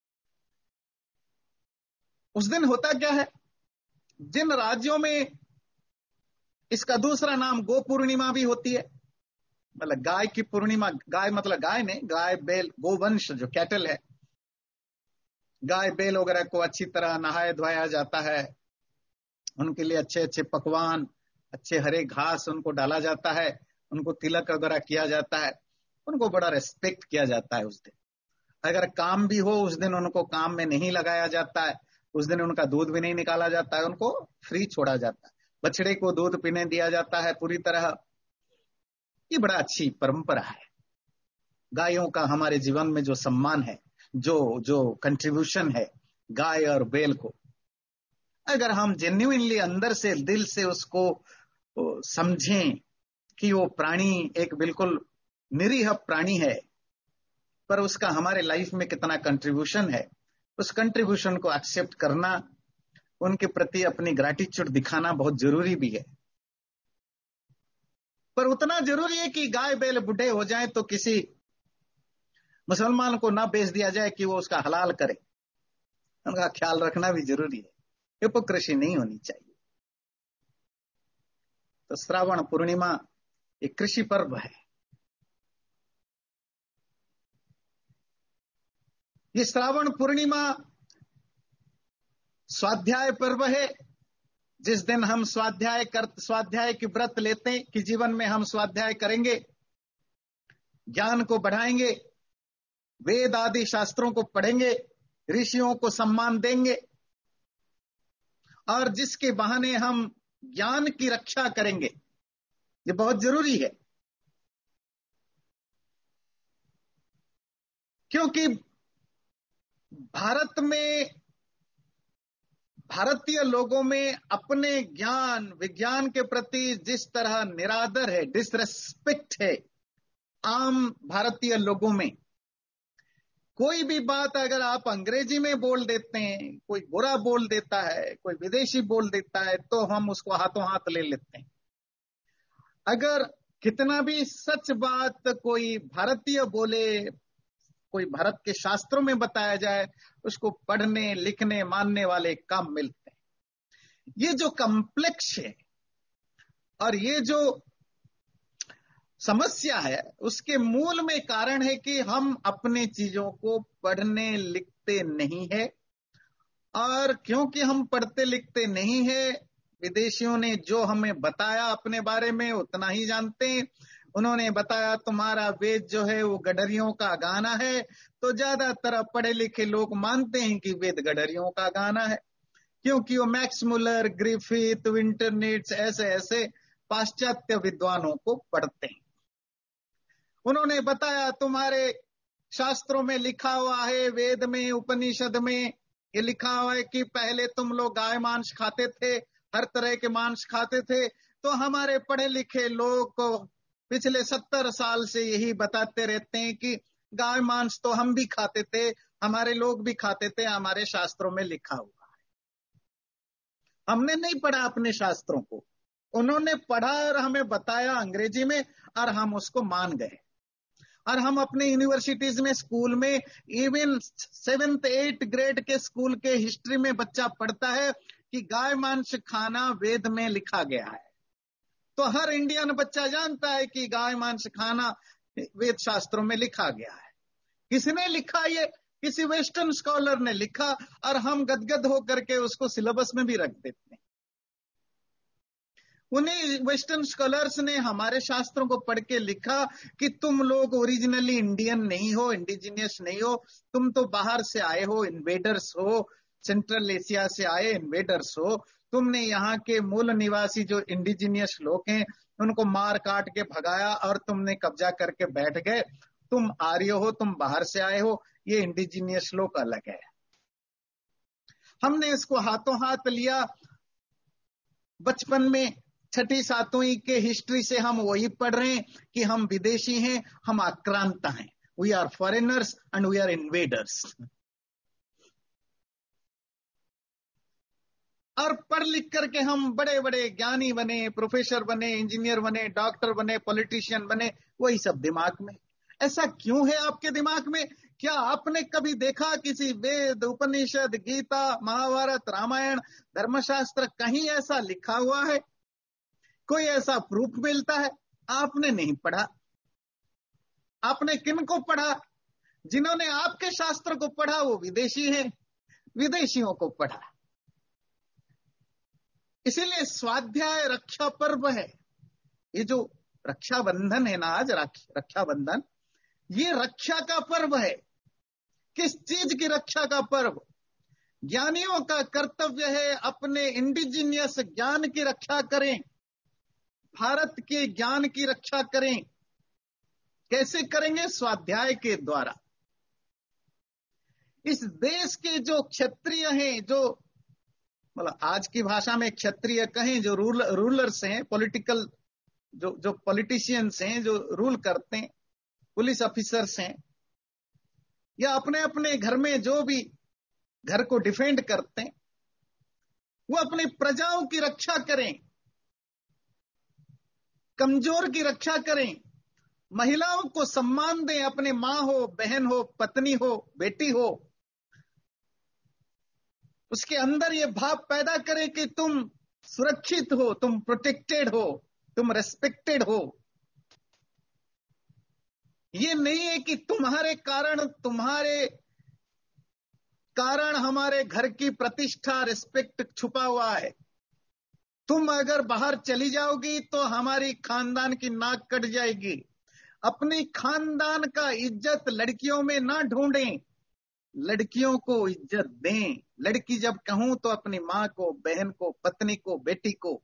उस दिन होता क्या है, जिन राज्यों में इसका दूसरा नाम गो पूर्णिमा भी होती है, मतलब गाय की पूर्णिमा, गाय मतलब गाय ने, गाय बैल गोवंश जो कैटल है, गाय बैल वगैरह को अच्छी तरह नहाया धोया जाता है, उनके लिए अच्छे अच्छे पकवान, अच्छे हरे घास उनको डाला जाता है, उनको तिलक वगैरह किया जाता है, उनको बड़ा रेस्पेक्ट किया जाता है उस दिन। अगर काम भी हो उस दिन उनको काम में नहीं लगाया जाता है, उस दिन उनका दूध भी नहीं निकाला जाता है, उनको फ्री छोड़ा जाता है। बछड़े को दूध पीने दिया जाता है पूरी तरह। ये बड़ा अच्छी परंपरा है। गायों का हमारे जीवन में जो सम्मान है, जो जो कंट्रीब्यूशन है गाय और बैल को, अगर हम जेन्युइनली अंदर से दिल से उसको समझें कि वो प्राणी एक बिल्कुल निरीह प्राणी है, पर उसका हमारे लाइफ में कितना कंट्रीब्यूशन है, उस कंट्रीब्यूशन को एक्सेप्ट करना, उनके प्रति अपनी ग्रैटिट्यूड दिखाना बहुत जरूरी भी है। पर उतना जरूरी है कि गाय बैल बूढ़े हो जाए तो किसी मुसलमान को ना बेच दिया जाए कि वो उसका हलाल करे, उनका ख्याल रखना भी जरूरी है। हिपोक्रेसी नहीं होनी चाहिए। तो श्रावण पूर्णिमा एक कृषि पर्व है। ये श्रावण पूर्णिमा स्वाध्याय पर्व है, जिस दिन हम स्वाध्याय कर स्वाध्याय की व्रत लेते हैं कि जीवन में हम स्वाध्याय करेंगे, ज्ञान को बढ़ाएंगे, वेद आदि शास्त्रों को पढ़ेंगे, ऋषियों को सम्मान देंगे, और जिसके बहाने हम ज्ञान की रक्षा करेंगे। ये बहुत जरूरी है, क्योंकि भारत में, भारतीय लोगों में अपने ज्ञान विज्ञान के प्रति जिस तरह निरादर है, डिसरेस्पेक्ट है आम भारतीय लोगों में। कोई भी बात अगर आप अंग्रेजी में बोल देते हैं, कोई बुरा बोल देता है, कोई विदेशी बोल देता है, तो हम उसको हाथों हाथ ले लेते हैं। अगर कितना भी सच बात कोई भारतीय बोले, कोई भारत के शास्त्रों में बताया जाए, उसको पढ़ने लिखने मानने वाले कम मिलते हैं। ये जो कॉम्प्लेक्स है और ये जो समस्या है, उसके मूल में कारण है कि हम अपने चीजों को पढ़ने लिखते नहीं है। और क्योंकि हम पढ़ते लिखते नहीं है, विदेशियों ने जो हमें बताया अपने बारे में उतना ही जानते हैं। उन्होंने बताया तुम्हारा वेद जो है वो गडरियों का गाना है, तो ज्यादातर पढ़े लिखे लोग मानते हैं कि वेद गडरियों का गाना है, क्योंकि वो मैक्स मुलर, ग्रिफिथ, विंटरनेट्स ऐसे ऐसे पाश्चात्य विद्वानों को पढ़ते हैं। उन्होंने बताया तुम्हारे शास्त्रों में लिखा हुआ है, वेद में उपनिषद में ये लिखा हुआ है कि पहले तुम लोग गाय मांस खाते थे, हर तरह के मांस खाते थे। तो हमारे पढ़े लिखे लोग को पिछले सत्तर साल से यही बताते रहते हैं कि गाय मांस तो हम भी खाते थे, हमारे लोग भी खाते थे, हमारे शास्त्रों में लिखा हुआ है। हमने नहीं पढ़ा अपने शास्त्रों को, उन्होंने पढ़ा और हमें बताया अंग्रेजी में, और हम उसको मान गए। और हम अपने यूनिवर्सिटीज में, स्कूल में, इवन सेवेंथ एट ग्रेड के स्कूल के हिस्ट्री में बच्चा पढ़ता है कि गाय मांस खाना वेद में लिखा गया है। तो हर इंडियन बच्चा जानता है कि गाय मांस खाना वेद शास्त्रों में लिखा गया है। किसने लिखा? ये किसी वेस्टर्न स्कॉलर ने लिखा, और हम गदगद होकर के उसको सिलेबस में भी रख देते हैं। उन्हीं वेस्टर्न स्कॉलर्स ने हमारे शास्त्रों को पढ़ के लिखा कि तुम लोग ओरिजिनली इंडियन नहीं हो, इंडिजिनियस नहीं हो, तुम तो बाहर से आए हो, इन्वेडर्स हो, सेंट्रल एशिया से आए इन्वेडर्स हो। तुमने यहाँ के मूल निवासी जो इंडिजिनियस लोग हैं उनको मार काट के भगाया और तुमने कब्जा करके बैठ गए, तुम आर्य हो, तुम बाहर से आए हो, ये इंडिजीनियस लोग अलग है। हमने इसको हाथों हाथ लिया। बचपन में छठी सातवीं के हिस्ट्री से हम वही पढ़ रहे हैं कि हम विदेशी हैं, हम आक्रांत हैं, we are foreigners and we are invaders. और पढ़ लिख करके हम बड़े बड़े ज्ञानी बने, प्रोफेसर बने, इंजीनियर बने, डॉक्टर बने, पॉलिटिशियन बने, वही सब दिमाग में। ऐसा क्यों है आपके दिमाग में? क्या आपने कभी देखा किसी वेद, उपनिषद, गीता, महाभारत, रामायण, धर्मशास्त्र कहीं ऐसा लिखा हुआ है? कोई ऐसा प्रूफ मिलता है? आपने नहीं पढ़ा। आपने किनको पढ़ा? जिन्होंने आपके शास्त्र को पढ़ा वो विदेशी हैं, विदेशियों को पढ़ा। इसीलिए स्वाध्याय रक्षा पर्व है। ये जो रक्षाबंधन है ना, आज रक्षाबंधन, ये रक्षा का पर्व है। किस चीज की रक्षा का पर्व? ज्ञानियों का कर्तव्य है अपने इंडिजीनियस ज्ञान की रक्षा करें, भारत के ज्ञान की रक्षा करें। कैसे करेंगे? स्वाध्याय के द्वारा। इस देश के जो क्षत्रिय हैं, जो मतलब आज की भाषा में क्षत्रिय कहें, जो रूल रूलर्स हैं, पॉलिटिकल जो जो पॉलिटिशियंस हैं, जो रूल करते हैं, पुलिस ऑफिसर्स हैं, या अपने अपने घर में जो भी घर को डिफेंड करते हैं, वो अपनी प्रजाओं की रक्षा करें, कमजोर की रक्षा करें, महिलाओं को सम्मान दें, अपने मां हो, बहन हो, पत्नी हो, बेटी हो, उसके अंदर ये भाव पैदा करें कि तुम सुरक्षित हो, तुम प्रोटेक्टेड हो, तुम रेस्पेक्टेड हो। ये नहीं है कि तुम्हारे कारण तुम्हारे कारण हमारे घर की प्रतिष्ठा, रिस्पेक्ट छुपा हुआ है। तुम अगर बाहर चली जाओगी तो हमारी खानदान की नाक कट जाएगी। अपनी खानदान का इज्जत लड़कियों में ना ढूंढें, लड़कियों को इज्जत दें। लड़की जब कहूं तो अपनी मां को, बहन को, पत्नी को, बेटी को,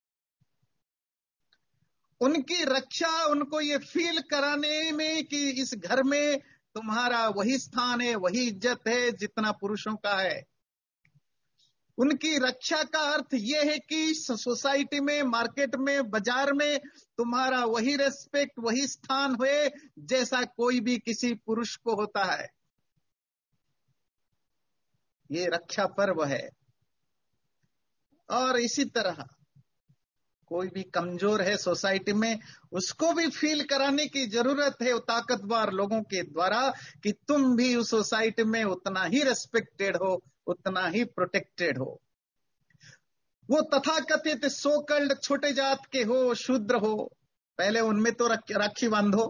उनकी रक्षा, उनको ये फील कराने में कि इस घर में तुम्हारा वही स्थान है, वही इज्जत है जितना पुरुषों का है। उनकी रक्षा का अर्थ यह है कि सोसाइटी में, मार्केट में, बाजार में तुम्हारा वही रेस्पेक्ट, वही स्थान हुए जैसा कोई भी किसी पुरुष को होता है। ये रक्षा पर्व है। और इसी तरह कोई भी कमजोर है सोसाइटी में, उसको भी फील कराने की जरूरत है ताकतवर लोगों के द्वारा कि तुम भी उस सोसाइटी में उतना ही रेस्पेक्टेड हो, उतना ही प्रोटेक्टेड हो। वो तथाकथित सो कल्ड छोटे जात के हो, शूद्र हो, पहले उनमें तो राखी बांधो,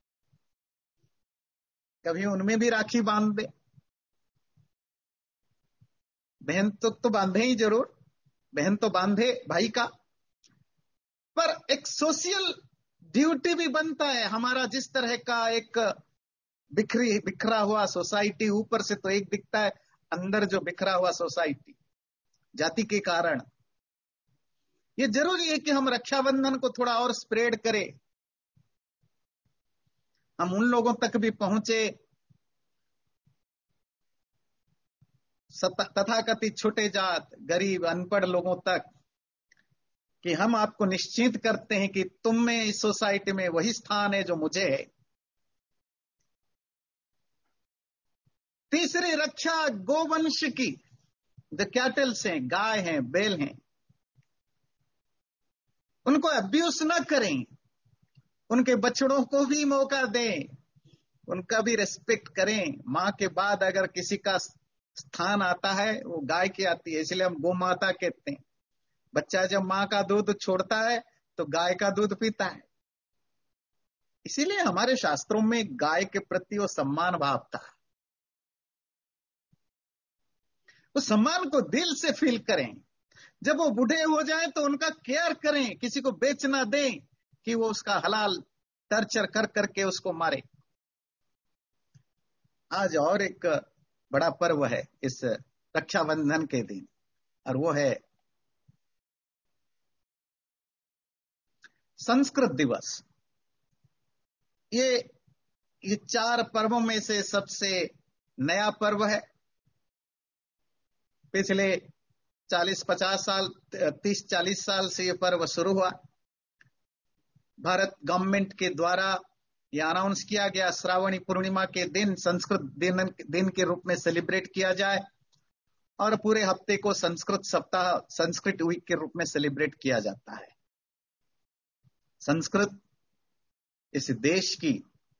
कभी उनमें भी राखी बांध दे। बहन तो तो बांधे ही जरूर, बहन तो बांधे भाई का, पर एक सोशल ड्यूटी भी बनता है हमारा। जिस तरह का एक बिखरी बिखरा हुआ सोसाइटी, ऊपर से तो एक दिखता है, अंदर जो बिखरा हुआ सोसाइटी जाति के कारण, ये जरूरी है कि हम रक्षाबंधन को थोड़ा और स्प्रेड करें, हम उन लोगों तक भी पहुंचे, तथाकथित छोटे जात, गरीब, अनपढ़ लोगों तक, कि हम आपको निश्चित करते हैं कि तुम में इस सोसाइटी में वही स्थान है जो मुझे है। तीसरी रक्षा गोवंश की, जो कैटल्स हैं, गाय हैं, बैल हैं, उनको अब्यूज ना करें, उनके बछड़ों को भी मौका दें, उनका भी रेस्पेक्ट करें। मां के बाद अगर किसी का स्थान आता है वो गाय की आती है, इसलिए हम गौ माता कहते हैं। बच्चा जब मां का दूध छोड़ता है तो गाय का दूध पीता है। इसीलिए हमारे शास्त्रों में गाय के प्रति वो सम्मान भाव था। उस सम्मान को दिल से फील करें। जब वो बूढ़े हो जाए तो उनका केयर करें, किसी को बेच ना दें कि वो उसका हलाल टर्चर कर करके उसको मारे। आज और एक बड़ा पर्व है इस रक्षाबंधन के दिन, और वो है संस्कृत दिवस। ये ये चार पर्वों में से सबसे नया पर्व है। पिछले चालीस पचास साल, तीस चालीस साल से ये पर्व शुरू हुआ। भारत गवर्नमेंट के द्वारा यह अनाउंस किया गया श्रावणी पूर्णिमा के दिन संस्कृत दिन दिन के रूप में सेलिब्रेट किया जाए और पूरे हफ्ते को संस्कृत सप्ताह, संस्कृत वीक के रूप में सेलिब्रेट किया जाता है। संस्कृत इस देश की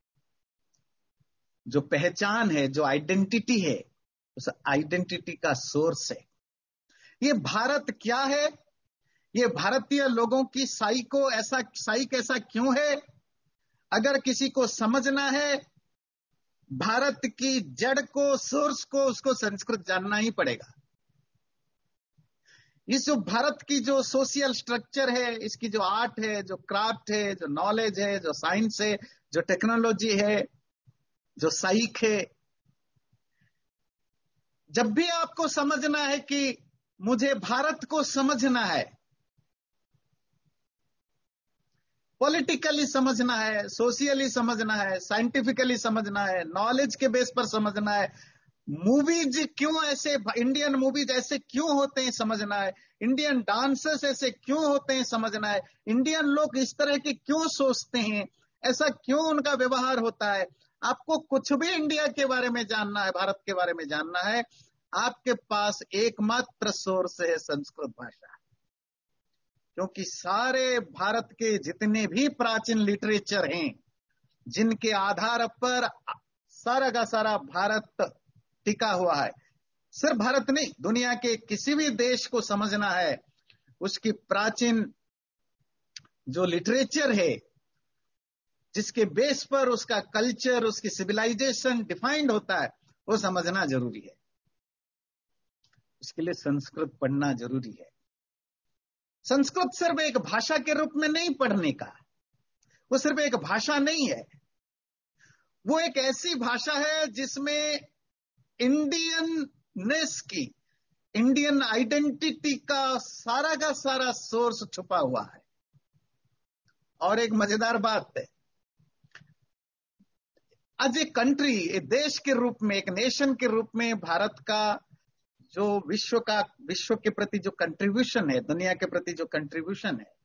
जो पहचान है, जो आइडेंटिटी है, उस आइडेंटिटी का सोर्स है। ये भारत क्या है, ये भारतीय लोगों की साइको ऐसा साइक ऐसा क्यों है, अगर किसी को समझना है भारत की जड़ को, सोर्स को, उसको संस्कृत जानना ही पड़ेगा। इस जो भारत की जो सोशल स्ट्रक्चर है, इसकी जो आर्ट है, जो क्राफ्ट है, जो नॉलेज है, जो साइंस है, जो टेक्नोलॉजी है, जो साइक है, जब भी आपको समझना है कि मुझे भारत को समझना है, पॉलिटिकली समझना है, सोशियली समझना है, साइंटिफिकली समझना है, नॉलेज के बेस पर समझना है, मूवीज क्यों ऐसे, इंडियन मूवीज ऐसे क्यों होते हैं समझना है, इंडियन डांसर्स ऐसे क्यों होते हैं समझना है, इंडियन लोग इस तरह के क्यों सोचते हैं, ऐसा क्यों उनका व्यवहार होता है। आपको कुछ भी इंडिया के बारे में जानना है, भारत के बारे में जानना है, आपके पास एकमात्र सोर्स है संस्कृत भाषा। क्योंकि सारे भारत के जितने भी प्राचीन लिटरेचर हैं, जिनके आधार पर सारा का सारा भारत टिका हुआ है, सिर्फ भारत नहीं, दुनिया के किसी भी देश को समझना है, उसकी प्राचीन जो लिटरेचर है, जिसके बेस पर उसका कल्चर, उसकी सिविलाइजेशन डिफाइंड होता है, वो समझना जरूरी है। उसके लिए संस्कृत पढ़ना जरूरी है। संस्कृत सिर्फ एक भाषा के रूप में नहीं पढ़ने का, वो सिर्फ एक भाषा नहीं है, वो एक ऐसी भाषा है जिसमें इंडियननेस की, इंडियन आइडेंटिटी का सारा का सारा सोर्स छुपा हुआ है। और एक मजेदार बात है, आज एक कंट्री, एक देश के रूप में, एक नेशन के रूप में भारत का जो विश्व का विश्व के प्रति जो कंट्रीब्यूशन है, दुनिया के प्रति जो कंट्रीब्यूशन है,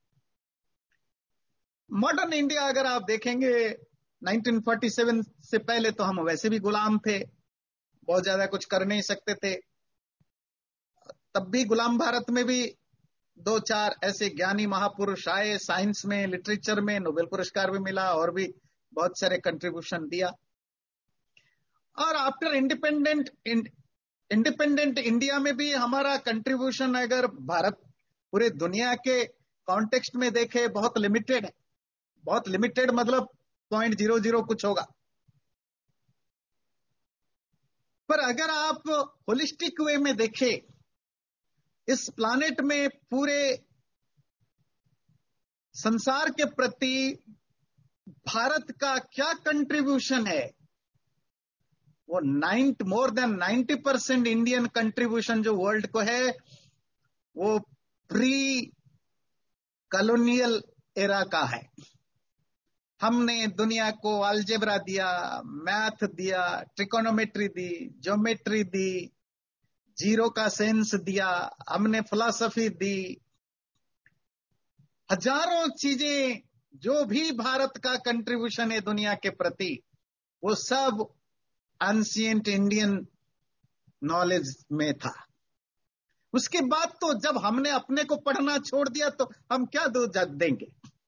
मॉडर्न इंडिया अगर आप देखेंगे नाइनटीन फोर्टी सेवन से पहले तो हम वैसे भी गुलाम थे, बहुत ज्यादा कुछ कर नहीं सकते थे। तब भी गुलाम भारत में भी दो चार ऐसे ज्ञानी महापुरुष आए, साइंस में, लिटरेचर में नोबेल पुरस्कार भी मिला और भी बहुत सारे कंट्रीब्यूशन दिया। और आफ्टर इंडिपेंडेंट इंडिपेंडेंट इंडिया में भी हमारा कंट्रीब्यूशन अगर भारत पूरे दुनिया के कॉन्टेक्स्ट में देखे बहुत लिमिटेड है। बहुत लिमिटेड मतलब पॉइंट जीरो जीरो कुछ होगा। पर अगर आप होलिस्टिक वे में देखें, इस प्लानेट में पूरे संसार के प्रति भारत का क्या कंट्रीब्यूशन है, वो ninety more than ninety percent Indian contribution जो वर्ल्ड को है, वो प्री कॉलोनियल एरा का है। हमने दुनिया को अलजेब्रा दिया, मैथ दिया, ट्रिकोनोमेट्री दी, ज्योमेट्री दी, जीरो का सेंस दिया, हमने फिलॉसफी दी, हजारों चीजें जो भी भारत का कंट्रीब्यूशन है दुनिया के प्रति, वो सब एंशिएंट इंडियन नॉलेज में था। उसके बाद तो जब हमने अपने को पढ़ना छोड़ दिया तो हम क्या दो देंगे,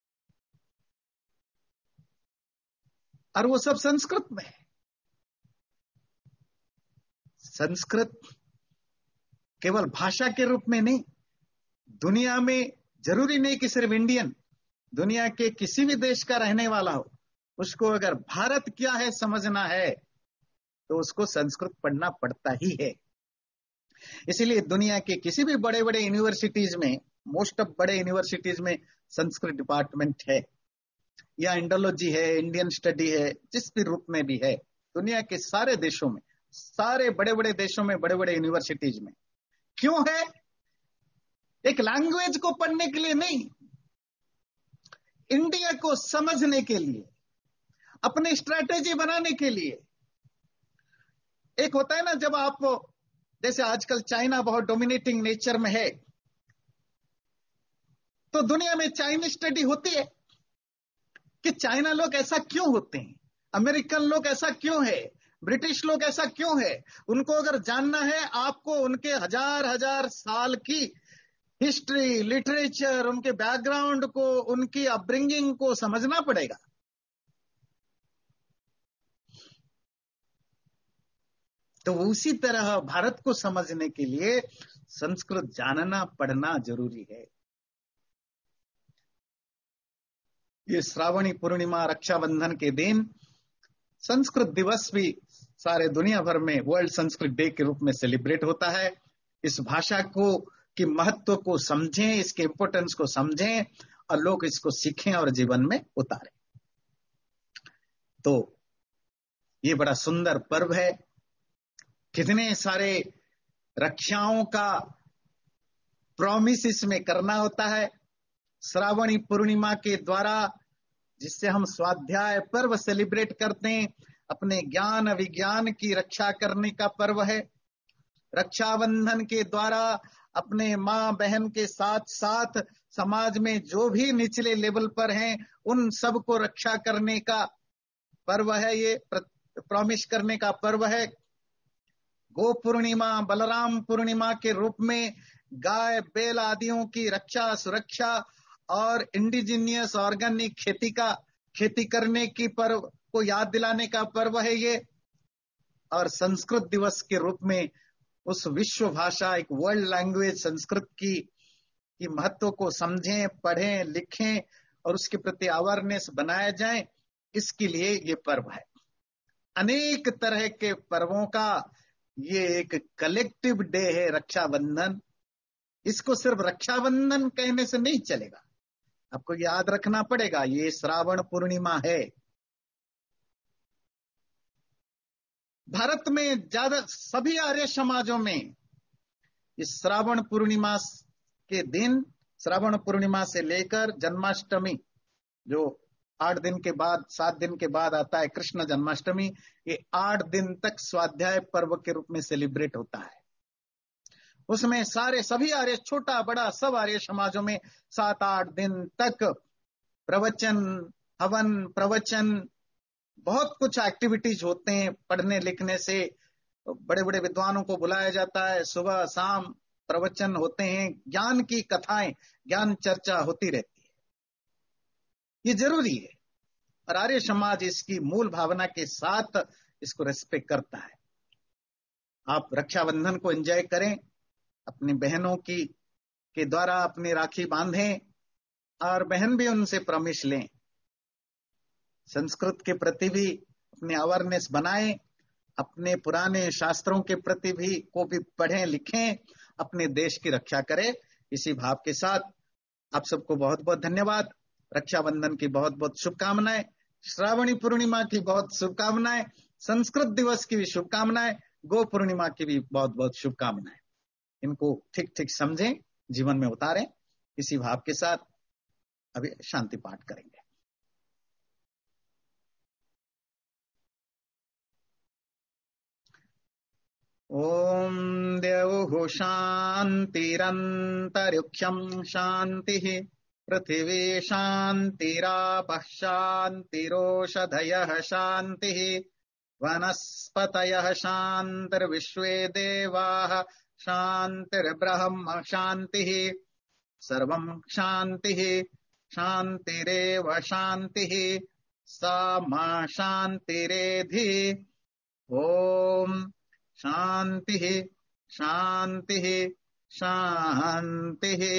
और वो सब संस्कृत में है। संस्कृत केवल भाषा के रूप में नहीं, दुनिया में जरूरी नहीं कि सिर्फ इंडियन, दुनिया के किसी भी देश का रहने वाला हो, उसको अगर भारत क्या है समझना है तो उसको संस्कृत पढ़ना पड़ता ही है। इसीलिए दुनिया के किसी भी बड़े बड़े यूनिवर्सिटीज में, मोस्ट ऑफ बड़े यूनिवर्सिटीज में संस्कृत डिपार्टमेंट है, या इंडोलॉजी है, इंडियन स्टडी है, जिस भी रूप में भी है, दुनिया के सारे देशों में, सारे बड़े बड़े देशों में, बड़े बड़े यूनिवर्सिटीज में। क्यों है? एक लैंग्वेज को पढ़ने के लिए नहीं, इंडिया को समझने के लिए। अपनी स्ट्रैटेजी बनाने के लिए। एक होता है ना, जब आप, जैसे आजकल चाइना बहुत डोमिनेटिंग नेचर में है, तो दुनिया में चाइनीज स्टडी होती है कि चाइना लोग ऐसा क्यों होते हैं, अमेरिकन लोग ऐसा क्यों है, ब्रिटिश लोग ऐसा क्यों है। उनको अगर जानना है, आपको उनके हजार हजार साल की हिस्ट्री, लिटरेचर, उनके बैकग्राउंड को, उनकी अपब्रिंगिंग को समझना पड़ेगा। तो उसी तरह भारत को समझने के लिए संस्कृत जानना पढ़ना जरूरी है। ये श्रावणी पूर्णिमा, रक्षाबंधन के दिन संस्कृत दिवस भी सारे दुनिया भर में वर्ल्ड संस्कृत डे के रूप में सेलिब्रेट होता है। इस भाषा को की महत्व को समझें, इसके इंपोर्टेंस को समझें और लोग इसको सीखें और जीवन में उतारें। तो ये बड़ा सुंदर पर्व है। कितने सारे रक्षाओं का प्रॉमिस इसमें करना होता है। श्रावणी पूर्णिमा के द्वारा, जिससे हम स्वाध्याय पर्व सेलिब्रेट करते हैं, अपने ज्ञान विज्ञान की रक्षा करने का पर्व है। रक्षाबंधन के द्वारा अपने माँ बहन के साथ साथ समाज में जो भी निचले लेवल पर हैं, उन सबको रक्षा करने का पर्व है। ये प्रॉमिस करने का पर्व है। गो पूर्णिमा, बलराम पूर्णिमा के रूप में गाय बैल आदियों की रक्षा, सुरक्षा और इंडिजीनियस ऑर्गेनिक खेती का खेती करने की पर्व को याद दिलाने का पर्व है ये। और संस्कृत दिवस के रूप में उस विश्व भाषा, एक वर्ल्ड लैंग्वेज संस्कृत की की महत्व को समझें, पढ़ें, लिखें और उसके प्रति अवेयरनेस बनाया जाए, इसके लिए ये पर्व है। अनेक तरह के पर्वों का ये एक कलेक्टिव डे है रक्षाबंधन। इसको सिर्फ रक्षाबंधन कहने से नहीं चलेगा, आपको याद रखना पड़ेगा ये श्रावण पूर्णिमा है। भारत में ज्यादा सभी आर्य समाजों में इस श्रावण पूर्णिमा के दिन, श्रावण पूर्णिमा से लेकर जन्माष्टमी, जो आठ दिन के बाद, सात दिन के बाद आता है कृष्ण जन्माष्टमी, ये आठ दिन तक स्वाध्याय पर्व के रूप में सेलिब्रेट होता है। उसमें सारे सभी आर्य, छोटा बड़ा सब आर्य समाजों में सात आठ दिन तक प्रवचन, हवन, प्रवचन, बहुत कुछ एक्टिविटीज होते हैं। पढ़ने लिखने से बड़े बड़े विद्वानों को बुलाया जाता है, सुबह शाम प्रवचन होते हैं, ज्ञान की कथाएं, ज्ञान चर्चा होती रहती है। ये जरूरी है और आर्य समाज इसकी मूल भावना के साथ इसको रेस्पेक्ट करता है। आप रक्षाबंधन को एंजॉय करें, अपनी बहनों की के द्वारा अपनी राखी बांधें और बहन भी उनसे प्रॉमिस लें। संस्कृत के प्रति भी अपने अवेयरनेस बनाएं, अपने पुराने शास्त्रों के प्रति भी को भी पढ़ें लिखें, अपने देश की रक्षा करें। इसी भाव के साथ आप सबको बहुत बहुत धन्यवाद। रक्षाबंधन की बहुत बहुत शुभकामनाएं, श्रावणी पूर्णिमा की बहुत शुभकामनाएं, संस्कृत दिवस की भी शुभकामनाएं, गो पूर्णिमा की भी बहुत बहुत शुभकामनाएं। इनको ठीक ठीक समझें, जीवन में उतारें। इसी भाव के साथ अभी शांति पाठ करेंगे। ओम द्यौः शान्तिरन्तरिक्षं शान्तिः, पृथिवी शान्तिरापः शान्तिरोषधयः शान्तिः, वनस्पतयः शान्तिर्विश्वे देवाः शान्तिर्ब्रह्म शान्तिः, सर्वं शान्तिः शान्तिरेव शान्तिः, सा मा शान्तिरेधि। ओम शान्तिः शान्तिः शान्तिः।